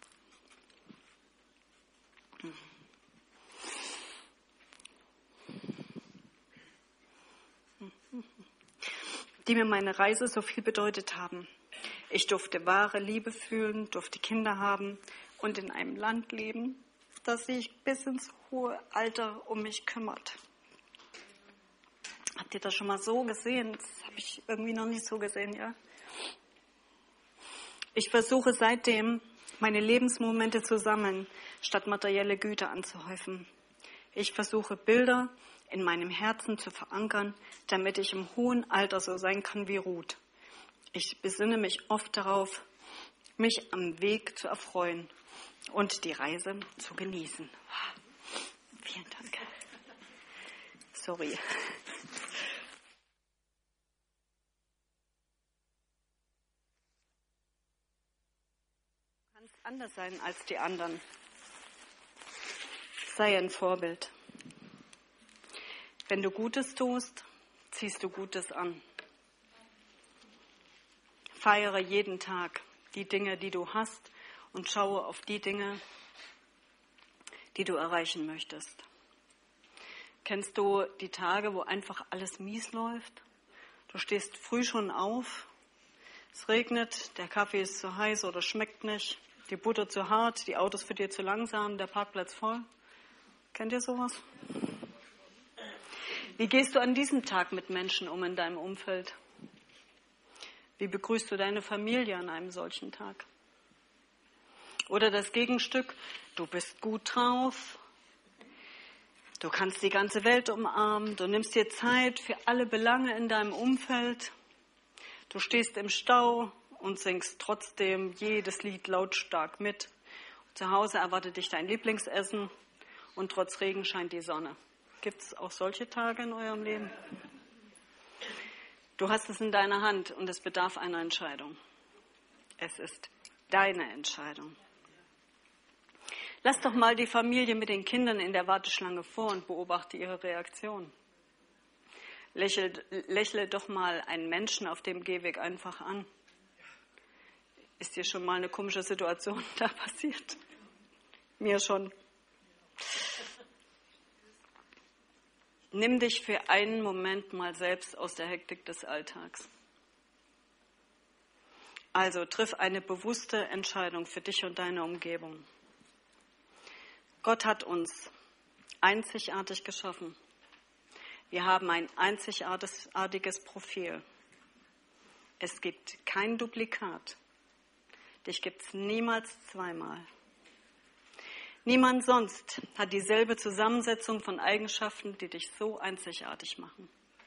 die mir meine Reise so viel bedeutet haben. Ich durfte wahre Liebe fühlen, durfte Kinder haben und in einem Land leben, das sich bis ins hohe Alter um mich kümmert. Habt ihr das schon mal so gesehen? Das habe ich irgendwie noch nicht so gesehen, ja? Ich versuche seitdem, meine Lebensmomente zu sammeln, statt materielle Güter anzuhäufen. Ich versuche Bilder in meinem Herzen zu verankern, damit ich im hohen Alter so sein kann wie Ruth. Ich besinne mich oft darauf, mich am Weg zu erfreuen und die Reise zu genießen. Vielen Dank. Sorry. Du kannst anders sein als die anderen. Sei ein Vorbild. Wenn du Gutes tust, ziehst du Gutes an. Feiere jeden Tag die Dinge, die du hast und schaue auf die Dinge, die du erreichen möchtest. Kennst du die Tage, wo einfach alles mies läuft? Du stehst früh schon auf, es regnet, der Kaffee ist zu heiß oder schmeckt nicht, die Butter zu hart, die Autos für dich zu langsam, der Parkplatz voll. Kennt ihr sowas? Wie gehst du an diesem Tag mit Menschen um in deinem Umfeld? Wie begrüßt du deine Familie an einem solchen Tag? Oder das Gegenstück, du bist gut drauf, du kannst die ganze Welt umarmen, du nimmst dir Zeit für alle Belange in deinem Umfeld, du stehst im Stau und singst trotzdem jedes Lied lautstark mit. Zu Hause erwartet dich dein Lieblingsessen und trotz Regen scheint die Sonne. Gibt es auch solche Tage in eurem Leben? Du hast es in deiner Hand und es bedarf einer Entscheidung. Es ist deine Entscheidung. Lass doch mal die Familie mit den Kindern in der Warteschlange vor und beobachte ihre Reaktion. Lächle, lächle doch mal einen Menschen auf dem Gehweg einfach an. Ist dir schon mal eine komische Situation da passiert? Mir schon. Nimm dich für einen Moment mal selbst aus der Hektik des Alltags. Also triff eine bewusste Entscheidung für dich und deine Umgebung. Gott hat uns einzigartig geschaffen. Wir haben ein einzigartiges Profil. Es gibt kein Duplikat. Dich gibt es niemals zweimal. Niemand sonst hat dieselbe Zusammensetzung von Eigenschaften, die dich so einzigartig machen.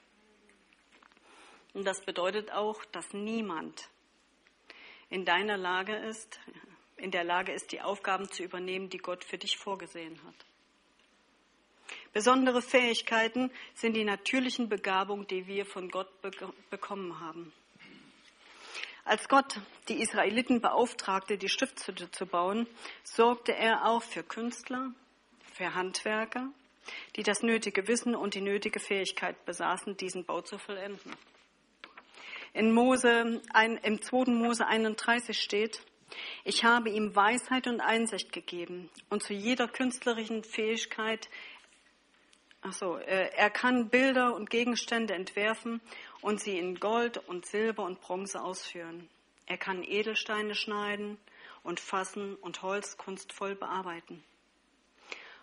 Und das bedeutet auch, dass niemand in deiner Lage ist, in der Lage ist, die Aufgaben zu übernehmen, die Gott für dich vorgesehen hat. Besondere Fähigkeiten sind die natürlichen Begabungen, die wir von Gott be- bekommen haben. Als Gott die Israeliten beauftragte, die Stiftshütte zu bauen, sorgte er auch für Künstler, für Handwerker, die das nötige Wissen und die nötige Fähigkeit besaßen, diesen Bau zu vollenden. In Mose, ein, im zweiten Mose einunddreißig steht, ich habe ihm Weisheit und Einsicht gegeben und zu jeder künstlerischen Fähigkeit, ach so, er kann Bilder und Gegenstände entwerfen und sie in Gold und Silber und Bronze ausführen. Er kann Edelsteine schneiden und fassen und Holz kunstvoll bearbeiten.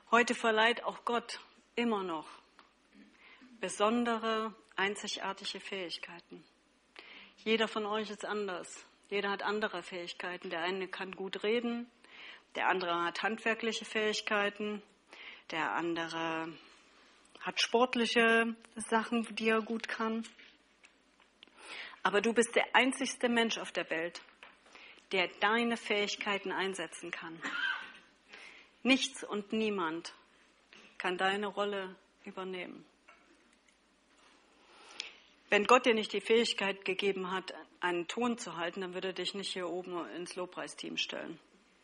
Heute verleiht auch Gott immer noch besondere, einzigartige Fähigkeiten. Jeder von euch ist anders. Jeder hat andere Fähigkeiten. Der eine kann gut reden, der andere hat handwerkliche Fähigkeiten, der andere hat sportliche Sachen, die er gut kann. Aber du bist der einzigste Mensch auf der Welt, der deine Fähigkeiten einsetzen kann. Nichts und niemand kann deine Rolle übernehmen. Wenn Gott dir nicht die Fähigkeit gegeben hat, einen Ton zu halten, dann würde er dich nicht hier oben ins Lobpreisteam stellen.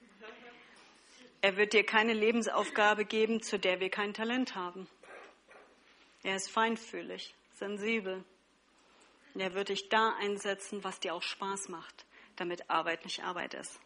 Er wird dir keine Lebensaufgabe geben, zu der wir kein Talent haben. Er ist feinfühlig, sensibel. Und er wird dich da einsetzen, was dir auch Spaß macht, damit Arbeit nicht Arbeit ist.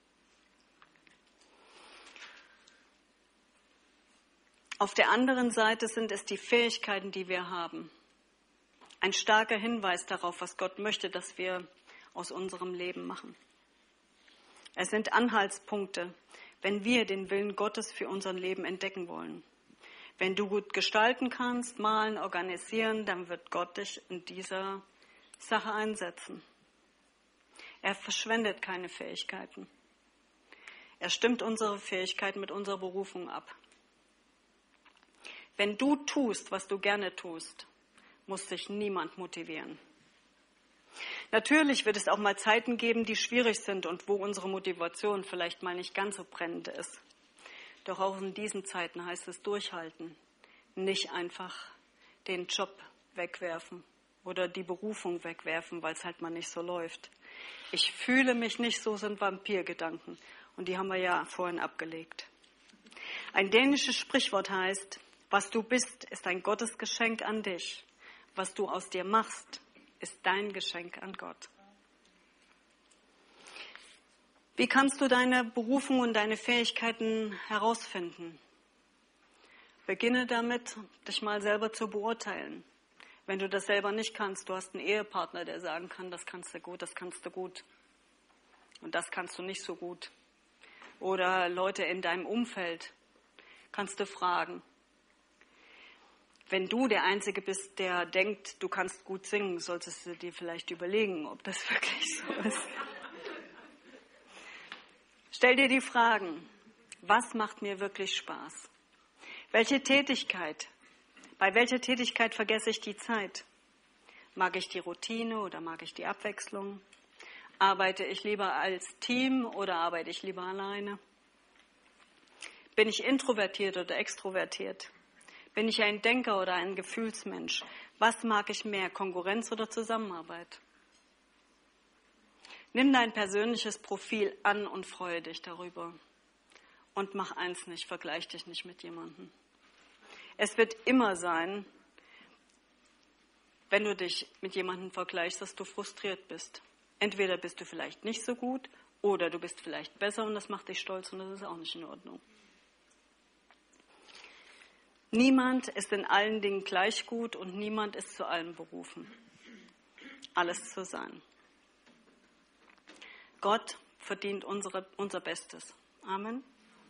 Auf der anderen Seite sind es die Fähigkeiten, die wir haben. Ein starker Hinweis darauf, was Gott möchte, dass wir aus unserem Leben machen. Es sind Anhaltspunkte, wenn wir den Willen Gottes für unser Leben entdecken wollen. Wenn du gut gestalten kannst, malen, organisieren, dann wird Gott dich in dieser Sache einsetzen. Er verschwendet keine Fähigkeiten. Er stimmt unsere Fähigkeiten mit unserer Berufung ab. Wenn du tust, was du gerne tust, muss dich niemand motivieren. Natürlich wird es auch mal Zeiten geben, die schwierig sind und wo unsere Motivation vielleicht mal nicht ganz so brennend ist. Doch auch in diesen Zeiten heißt es durchhalten, nicht einfach den Job wegwerfen oder die Berufung wegwerfen, weil es halt mal nicht so läuft. Ich fühle mich nicht so, sind Vampirgedanken und die haben wir ja vorhin abgelegt. Ein dänisches Sprichwort heißt, was du bist, ist ein Gottesgeschenk an dich. Was du aus dir machst, ist dein Geschenk an Gott. Wie kannst du deine Berufung und deine Fähigkeiten herausfinden? Beginne damit, dich mal selber zu beurteilen. Wenn du das selber nicht kannst, du hast einen Ehepartner, der sagen kann, das kannst du gut, das kannst du gut. Und das kannst du nicht so gut. Oder Leute in deinem Umfeld kannst du fragen. Wenn du der Einzige bist, der denkt, du kannst gut singen, solltest du dir vielleicht überlegen, ob das wirklich so ist. Stell dir die Fragen, was macht mir wirklich Spaß? Welche Tätigkeit? Bei welcher Tätigkeit vergesse ich die Zeit? Mag ich die Routine oder mag ich die Abwechslung? Arbeite ich lieber als Team oder arbeite ich lieber alleine? Bin ich introvertiert oder extrovertiert? Bin ich ein Denker oder ein Gefühlsmensch? Was mag ich mehr, Konkurrenz oder Zusammenarbeit? Nimm dein persönliches Profil an und freue dich darüber. Und mach eins nicht, vergleich dich nicht mit jemandem. Es wird immer sein, wenn du dich mit jemandem vergleichst, dass du frustriert bist. Entweder bist du vielleicht nicht so gut oder du bist vielleicht besser und das macht dich stolz und das ist auch nicht in Ordnung. Niemand ist in allen Dingen gleich gut und niemand ist zu allem berufen, alles zu sein. Gott verdient unsere, unser Bestes. Amen.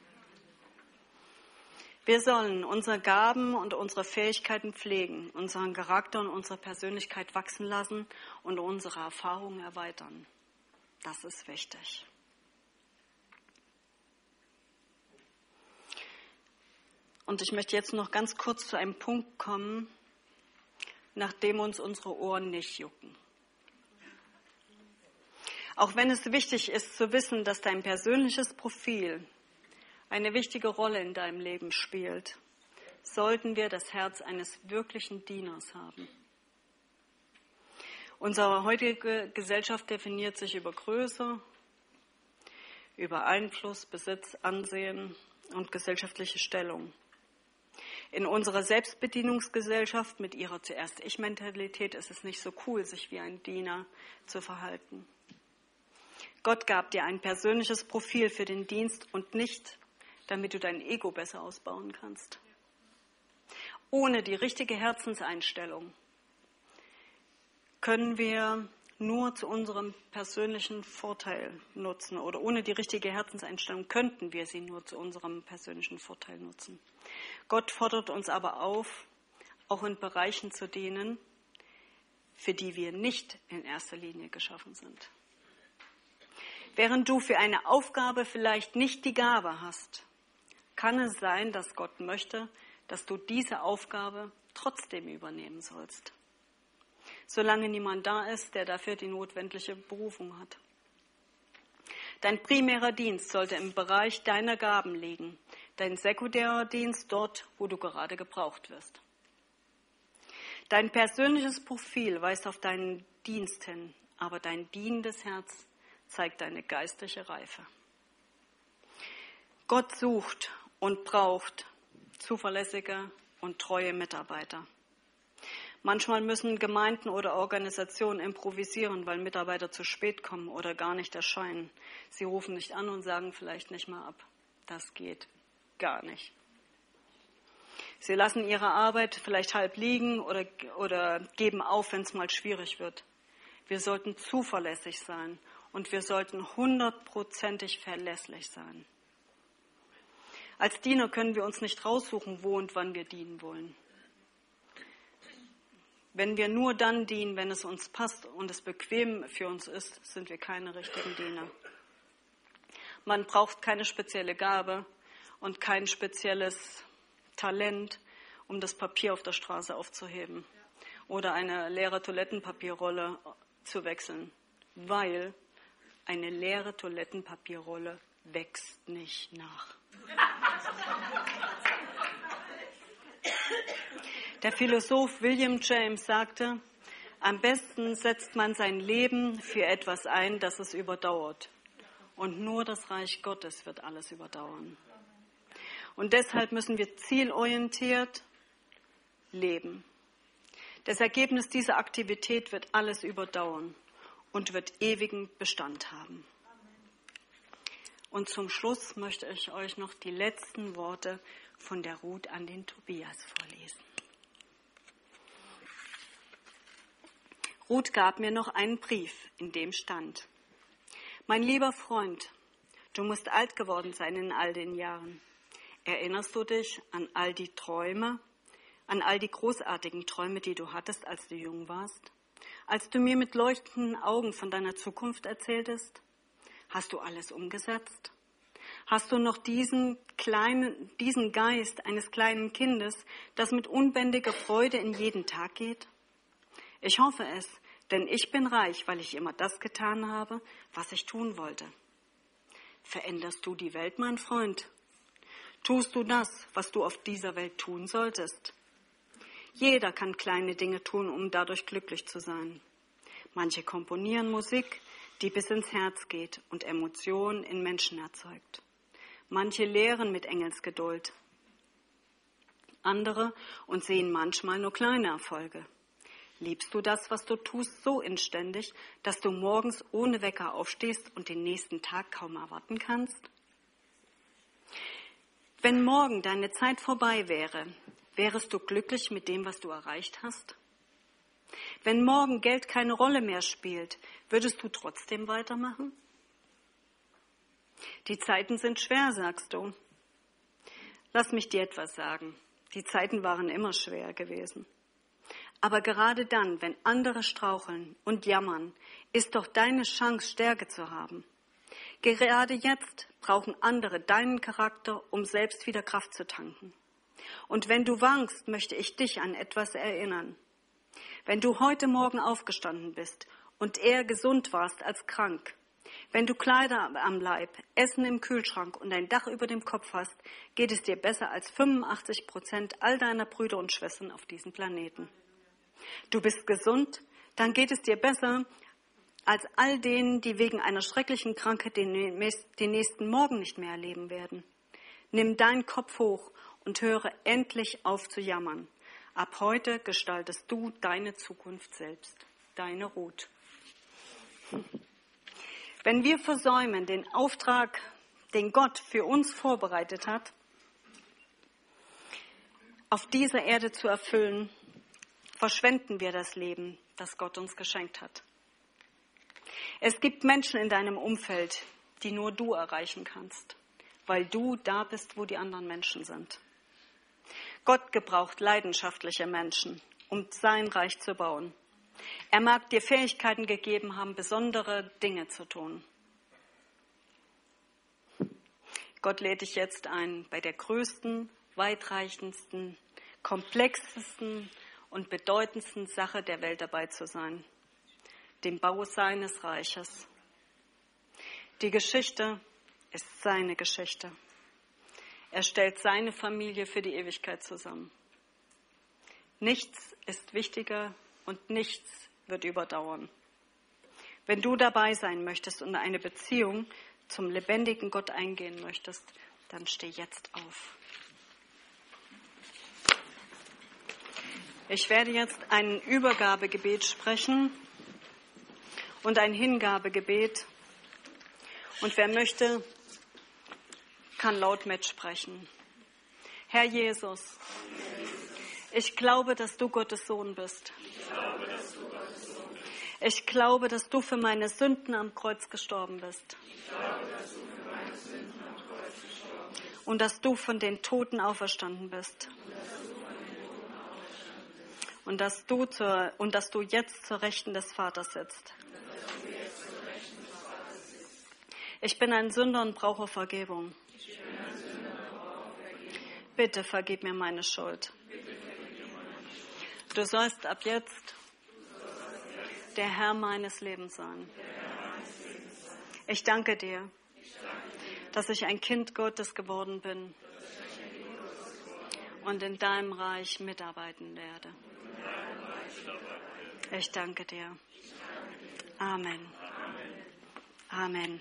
Wir sollen unsere Gaben und unsere Fähigkeiten pflegen, unseren Charakter und unsere Persönlichkeit wachsen lassen und unsere Erfahrungen erweitern. Das ist wichtig. Und ich möchte jetzt noch ganz kurz zu einem Punkt kommen, nachdem uns unsere Ohren nicht jucken. Auch wenn es wichtig ist zu wissen, dass dein persönliches Profil eine wichtige Rolle in deinem Leben spielt, sollten wir das Herz eines wirklichen Dieners haben. Unsere heutige Gesellschaft definiert sich über Größe, über Einfluss, Besitz, Ansehen und gesellschaftliche Stellung. In unserer Selbstbedienungsgesellschaft mit ihrer Zuerst-Ich-Mentalität ist es nicht so cool, sich wie ein Diener zu verhalten. Gott gab dir ein persönliches Profil für den Dienst und nicht, damit du dein Ego besser ausbauen kannst. Ohne die richtige Herzenseinstellung können wir nur zu unserem persönlichen Vorteil nutzen oder ohne die richtige Herzenseinstellung könnten wir sie nur zu unserem persönlichen Vorteil nutzen. Gott fordert uns aber auf, auch in Bereichen zu dienen, für die wir nicht in erster Linie geschaffen sind. Während du für eine Aufgabe vielleicht nicht die Gabe hast, kann es sein, dass Gott möchte, dass du diese Aufgabe trotzdem übernehmen sollst. Solange niemand da ist, der dafür die notwendige Berufung hat. Dein primärer Dienst sollte im Bereich deiner Gaben liegen, dein sekundärer Dienst dort, wo du gerade gebraucht wirst. Dein persönliches Profil weist auf deinen Dienst hin, aber dein dienendes Herz zeigt deine geistliche Reife. Gott sucht und braucht zuverlässige und treue Mitarbeiter. Manchmal müssen Gemeinden oder Organisationen improvisieren, weil Mitarbeiter zu spät kommen oder gar nicht erscheinen. Sie rufen nicht an und sagen vielleicht nicht mal ab. Das geht gar nicht. Sie lassen ihre Arbeit vielleicht halb liegen oder, oder geben auf, wenn es mal schwierig wird. Wir sollten zuverlässig sein und wir sollten hundertprozentig verlässlich sein. Als Diener können wir uns nicht raussuchen, wo und wann wir dienen wollen. Wenn wir nur dann dienen, wenn es uns passt und es bequem für uns ist, sind wir keine richtigen Diener. Man braucht keine spezielle Gabe und kein spezielles Talent, um das Papier auf der Straße aufzuheben oder eine leere Toilettenpapierrolle zu wechseln, weil eine leere Toilettenpapierrolle wächst nicht nach. Der Philosoph William James sagte, am besten setzt man sein Leben für etwas ein, das es überdauert. Und nur das Reich Gottes wird alles überdauern. Und deshalb müssen wir zielorientiert leben. Das Ergebnis dieser Aktivität wird alles überdauern und wird ewigen Bestand haben. Und zum Schluss möchte ich euch noch die letzten Worte von der Ruth an den Tobias vorlesen. Ruth gab mir noch einen Brief, in dem stand: Mein lieber Freund, du musst alt geworden sein in all den Jahren. Erinnerst du dich an all die Träume, an all die großartigen Träume, die du hattest, als du jung warst? Als du mir mit leuchtenden Augen von deiner Zukunft erzähltest? Hast du alles umgesetzt? Hast du noch diesen kleinen, diesen Geist eines kleinen Kindes, das mit unbändiger Freude in jeden Tag geht? Ich hoffe es, denn ich bin reich, weil ich immer das getan habe, was ich tun wollte. Veränderst du die Welt, mein Freund? Tust du das, was du auf dieser Welt tun solltest? Jeder kann kleine Dinge tun, um dadurch glücklich zu sein. Manche komponieren Musik, die bis ins Herz geht und Emotionen in Menschen erzeugt. Manche lehren mit Engelsgeduld. Andere und sehen manchmal nur kleine Erfolge. Liebst du das, was du tust, so inständig, dass du morgens ohne Wecker aufstehst und den nächsten Tag kaum erwarten kannst? Wenn morgen deine Zeit vorbei wäre, wärest du glücklich mit dem, was du erreicht hast? Wenn morgen Geld keine Rolle mehr spielt, würdest du trotzdem weitermachen? Die Zeiten sind schwer, sagst du. Lass mich dir etwas sagen. Die Zeiten waren immer schwer gewesen. Aber gerade dann, wenn andere straucheln und jammern, ist doch deine Chance, Stärke zu haben. Gerade jetzt brauchen andere deinen Charakter, um selbst wieder Kraft zu tanken. Und wenn du wankst, möchte ich dich an etwas erinnern. Wenn du heute Morgen aufgestanden bist und eher gesund warst als krank, wenn du Kleider am Leib, Essen im Kühlschrank und ein Dach über dem Kopf hast, geht es dir besser als fünfundachtzig Prozent all deiner Brüder und Schwestern auf diesem Planeten. Du bist gesund, dann geht es dir besser als all denen, die wegen einer schrecklichen Krankheit den nächsten Morgen nicht mehr erleben werden. Nimm deinen Kopf hoch und höre endlich auf zu jammern. Ab heute gestaltest du deine Zukunft selbst, deine Ruth. Wenn wir versäumen, den Auftrag, den Gott für uns vorbereitet hat, auf dieser Erde zu erfüllen, verschwenden wir das Leben, das Gott uns geschenkt hat. Es gibt Menschen in deinem Umfeld, die nur du erreichen kannst, weil du da bist, wo die anderen Menschen sind. Gott gebraucht leidenschaftliche Menschen, um sein Reich zu bauen. Er mag dir Fähigkeiten gegeben haben, besondere Dinge zu tun. Gott lädt dich jetzt ein, bei der größten, weitreichendsten, komplexesten und bedeutendsten Sache der Welt dabei zu sein, dem Bau seines Reiches. Die Geschichte ist seine Geschichte. Er stellt seine Familie für die Ewigkeit zusammen. Nichts ist wichtiger und nichts wird überdauern. Wenn du dabei sein möchtest und eine Beziehung zum lebendigen Gott eingehen möchtest, dann steh jetzt auf. Ich werde jetzt ein Übergabegebet sprechen und ein Hingabegebet. Und wer möchte, kann laut mitsprechen. Herr Jesus, ich glaube, dass du Gottes Sohn bist. Ich glaube, dass du für meine Sünden am Kreuz gestorben bist. Und dass du von den Toten auferstanden bist. Und dass du zur, und dass du jetzt zur Rechten des Vaters sitzt. Ich bin ein Sünder und brauche Vergebung. Bitte vergib mir meine Schuld. Du sollst ab jetzt der Herr meines Lebens sein. Ich danke dir, dass ich ein Kind Gottes geworden bin und in deinem Reich mitarbeiten werde. Ich danke dir. Amen. Amen.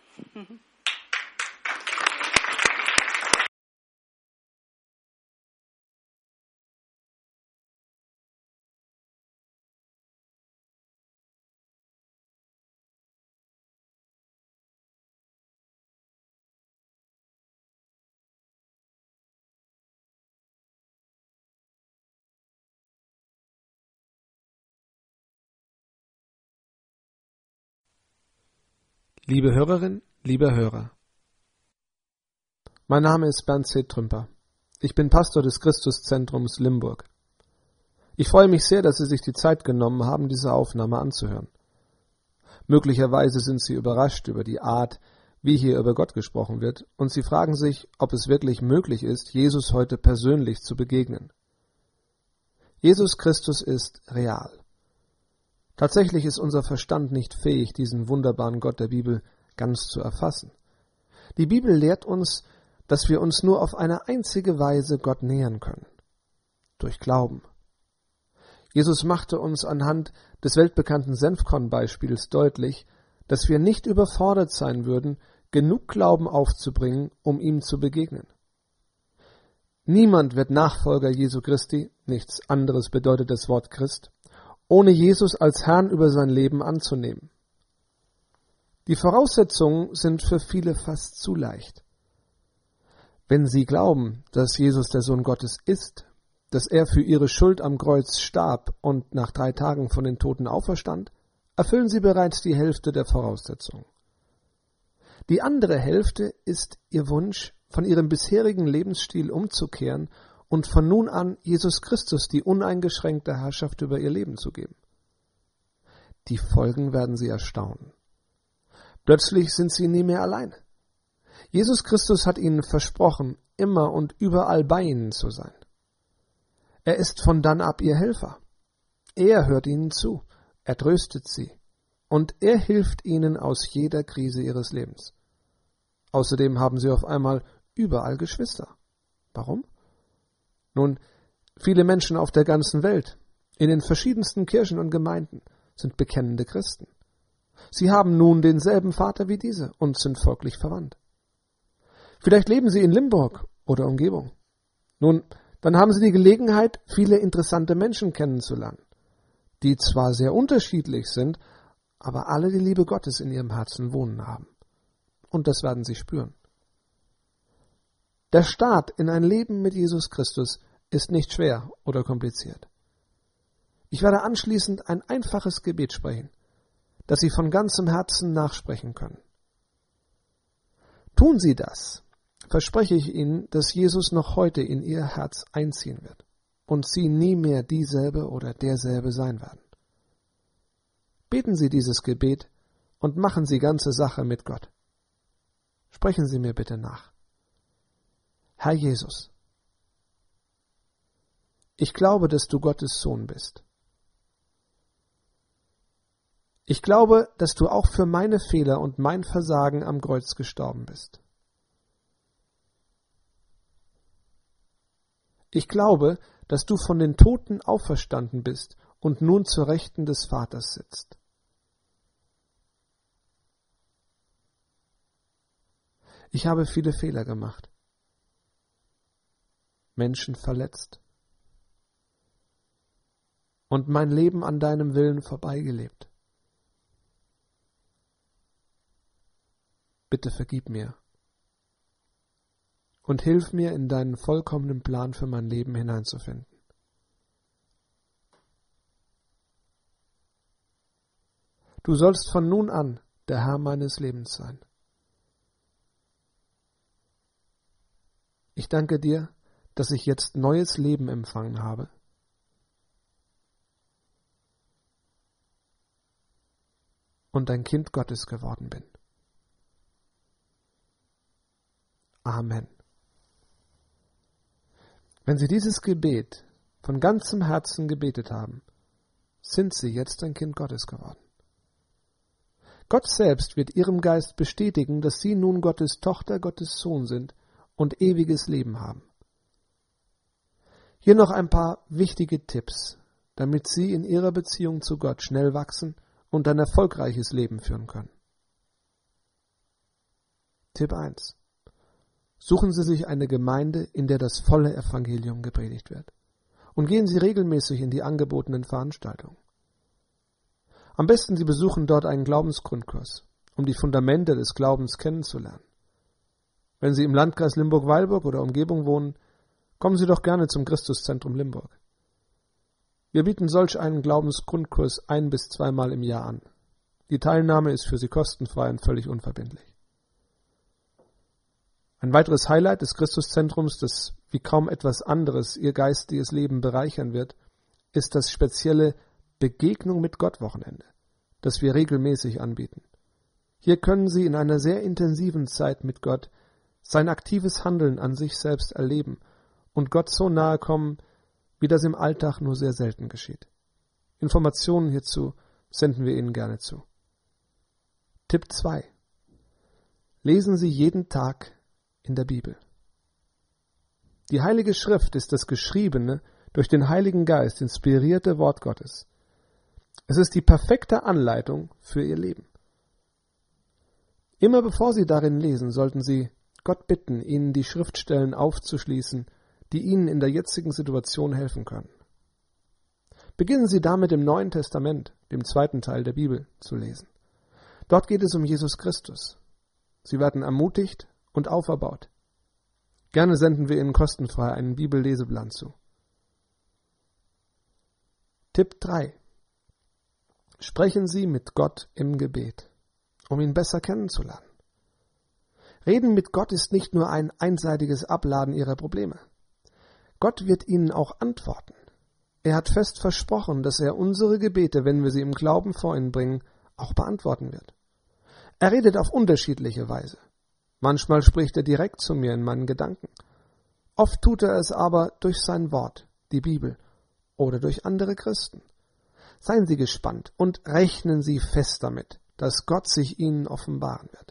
Liebe Hörerin, lieber Hörer, mein Name ist Bernd C. Trümper. Ich bin Pastor des Christuszentrums Limburg. Ich freue mich sehr, dass Sie sich die Zeit genommen haben, diese Aufnahme anzuhören. Möglicherweise sind Sie überrascht über die Art, wie hier über Gott gesprochen wird, und Sie fragen sich, ob es wirklich möglich ist, Jesus heute persönlich zu begegnen. Jesus Christus ist real. Tatsächlich ist unser Verstand nicht fähig, diesen wunderbaren Gott der Bibel ganz zu erfassen. Die Bibel lehrt uns, dass wir uns nur auf eine einzige Weise Gott nähern können: durch Glauben. Jesus machte uns anhand des weltbekannten Senfkorn-Beispiels deutlich, dass wir nicht überfordert sein würden, genug Glauben aufzubringen, um ihm zu begegnen. Niemand wird Nachfolger Jesu Christi, nichts anderes bedeutet das Wort Christ, ohne Jesus als Herrn über sein Leben anzunehmen. Die Voraussetzungen sind für viele fast zu leicht. Wenn sie glauben, dass Jesus der Sohn Gottes ist, dass er für ihre Schuld am Kreuz starb und nach drei Tagen von den Toten auferstand, erfüllen sie bereits die Hälfte der Voraussetzungen. Die andere Hälfte ist ihr Wunsch, von ihrem bisherigen Lebensstil umzukehren und von nun an Jesus Christus die uneingeschränkte Herrschaft über ihr Leben zu geben. Die Folgen werden sie erstaunen. Plötzlich sind sie nie mehr allein. Jesus Christus hat ihnen versprochen, immer und überall bei ihnen zu sein. Er ist von dann ab ihr Helfer. Er hört ihnen zu, er tröstet sie und er hilft ihnen aus jeder Krise ihres Lebens. Außerdem haben sie auf einmal überall Geschwister. Warum? Nun, viele Menschen auf der ganzen Welt, in den verschiedensten Kirchen und Gemeinden, sind bekennende Christen. Sie haben nun denselben Vater wie diese und sind folglich verwandt. Vielleicht leben sie in Limburg oder Umgebung. Nun, dann haben sie die Gelegenheit, viele interessante Menschen kennenzulernen, die zwar sehr unterschiedlich sind, aber alle die Liebe Gottes in ihrem Herzen wohnen haben. Und das werden sie spüren. Der Start in ein Leben mit Jesus Christus ist nicht schwer oder kompliziert. Ich werde anschließend ein einfaches Gebet sprechen, dass Sie von ganzem Herzen nachsprechen können. Tun Sie das, verspreche ich Ihnen, dass Jesus noch heute in Ihr Herz einziehen wird und Sie nie mehr dieselbe oder derselbe sein werden. Beten Sie dieses Gebet und machen Sie ganze Sache mit Gott. Sprechen Sie mir bitte nach. Herr Jesus, ich glaube, dass du Gottes Sohn bist. Ich glaube, dass du auch für meine Fehler und mein Versagen am Kreuz gestorben bist. Ich glaube, dass du von den Toten auferstanden bist und nun zur Rechten des Vaters sitzt. Ich habe viele Fehler gemacht, Menschen verletzt und mein Leben an deinem Willen vorbeigelebt. Bitte vergib mir und hilf mir, in deinen vollkommenen Plan für mein Leben hineinzufinden. Du sollst von nun an der Herr meines Lebens sein. Ich danke dir, dass ich jetzt neues Leben empfangen habe. Und ein Kind Gottes geworden bin. Amen. Wenn Sie dieses Gebet von ganzem Herzen gebetet haben, sind Sie jetzt ein Kind Gottes geworden. Gott selbst wird Ihrem Geist bestätigen, dass Sie nun Gottes Tochter, Gottes Sohn sind und ewiges Leben haben. Hier noch ein paar wichtige Tipps, damit Sie in Ihrer Beziehung zu Gott schnell wachsen und ein erfolgreiches Leben führen können. Tipp eins. Suchen Sie sich eine Gemeinde, in der das volle Evangelium gepredigt wird. Und gehen Sie regelmäßig in die angebotenen Veranstaltungen. Am besten Sie besuchen dort einen Glaubensgrundkurs, um die Fundamente des Glaubens kennenzulernen. Wenn Sie im Landkreis Limburg-Weilburg oder Umgebung wohnen, kommen Sie doch gerne zum Christuszentrum Limburg. Wir bieten solch einen Glaubensgrundkurs ein- bis zweimal im Jahr an. Die Teilnahme ist für Sie kostenfrei und völlig unverbindlich. Ein weiteres Highlight des Christuszentrums, das wie kaum etwas anderes Ihr geistiges Leben bereichern wird, ist das spezielle Begegnung mit Gott Wochenende, das wir regelmäßig anbieten. Hier können Sie in einer sehr intensiven Zeit mit Gott sein aktives Handeln an sich selbst erleben und Gott so nahe kommen, wie das im Alltag nur sehr selten geschieht. Informationen hierzu senden wir Ihnen gerne zu. Tipp zwei. Lesen Sie jeden Tag in der Bibel. Die Heilige Schrift ist das geschriebene, durch den Heiligen Geist inspirierte Wort Gottes. Es ist die perfekte Anleitung für Ihr Leben. Immer bevor Sie darin lesen, sollten Sie Gott bitten, Ihnen die Schriftstellen aufzuschließen, die Ihnen in der jetzigen Situation helfen können. Beginnen Sie damit im Neuen Testament, dem zweiten Teil der Bibel, zu lesen. Dort geht es um Jesus Christus. Sie werden ermutigt und auferbaut. Gerne senden wir Ihnen kostenfrei einen Bibelleseplan zu. Tipp drei. Sprechen Sie mit Gott im Gebet, um ihn besser kennenzulernen. Reden mit Gott ist nicht nur ein einseitiges Abladen Ihrer Probleme. Gott wird Ihnen auch antworten. Er hat fest versprochen, dass er unsere Gebete, wenn wir sie im Glauben vor ihn bringen, auch beantworten wird. Er redet auf unterschiedliche Weise. Manchmal spricht er direkt zu mir in meinen Gedanken. Oft tut er es aber durch sein Wort, die Bibel, oder durch andere Christen. Seien Sie gespannt und rechnen Sie fest damit, dass Gott sich Ihnen offenbaren wird.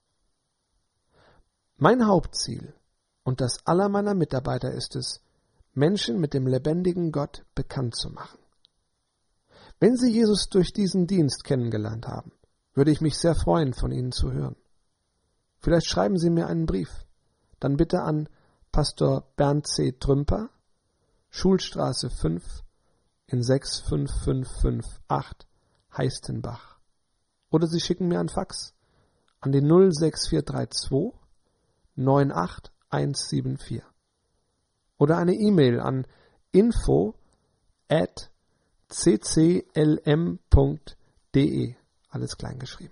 Mein Hauptziel und das aller meiner Mitarbeiter ist es, Menschen mit dem lebendigen Gott bekannt zu machen. Wenn Sie Jesus durch diesen Dienst kennengelernt haben, würde ich mich sehr freuen, von Ihnen zu hören. Vielleicht schreiben Sie mir einen Brief, dann bitte an Pastor Bernd C. Trümper, Schulstraße fünf in sechs fünf fünf fünf acht, Heistenbach. Oder Sie schicken mir einen Fax an die null sechs vier drei zwei neun acht eins sieben vier. Oder eine E-Mail an info at c c l m punkt d e. alles klein geschrieben.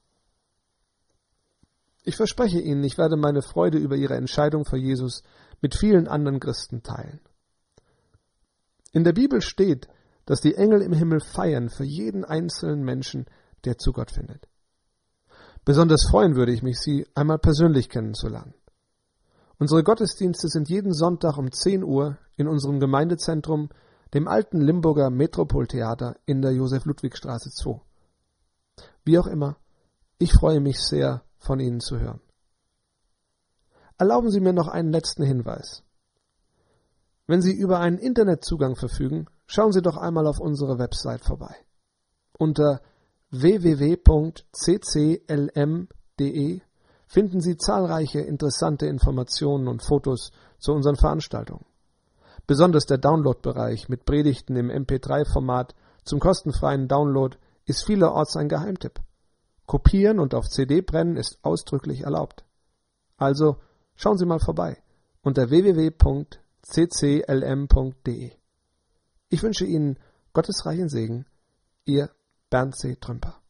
Ich verspreche Ihnen, ich werde meine Freude über Ihre Entscheidung für Jesus mit vielen anderen Christen teilen. In der Bibel steht, dass die Engel im Himmel feiern für jeden einzelnen Menschen, der zu Gott findet. Besonders freuen würde ich mich, Sie einmal persönlich kennenzulernen. Unsere Gottesdienste sind jeden Sonntag um zehn Uhr in unserem Gemeindezentrum, dem alten Limburger Metropoltheater in der Josef-Ludwig-Straße zwei. Wie auch immer, ich freue mich sehr, von Ihnen zu hören. Erlauben Sie mir noch einen letzten Hinweis. Wenn Sie über einen Internetzugang verfügen, schauen Sie doch einmal auf unsere Website vorbei. Unter w w w punkt c c l m punkt d e finden Sie zahlreiche interessante Informationen und Fotos zu unseren Veranstaltungen. Besonders der Download-Bereich mit Predigten im M P drei Format zum kostenfreien Download ist vielerorts ein Geheimtipp. Kopieren und auf C D brennen ist ausdrücklich erlaubt. Also schauen Sie mal vorbei unter w w w punkt c c l m punkt d e. Ich wünsche Ihnen Gottes reichen Segen, Ihr Bernd C. Trümper.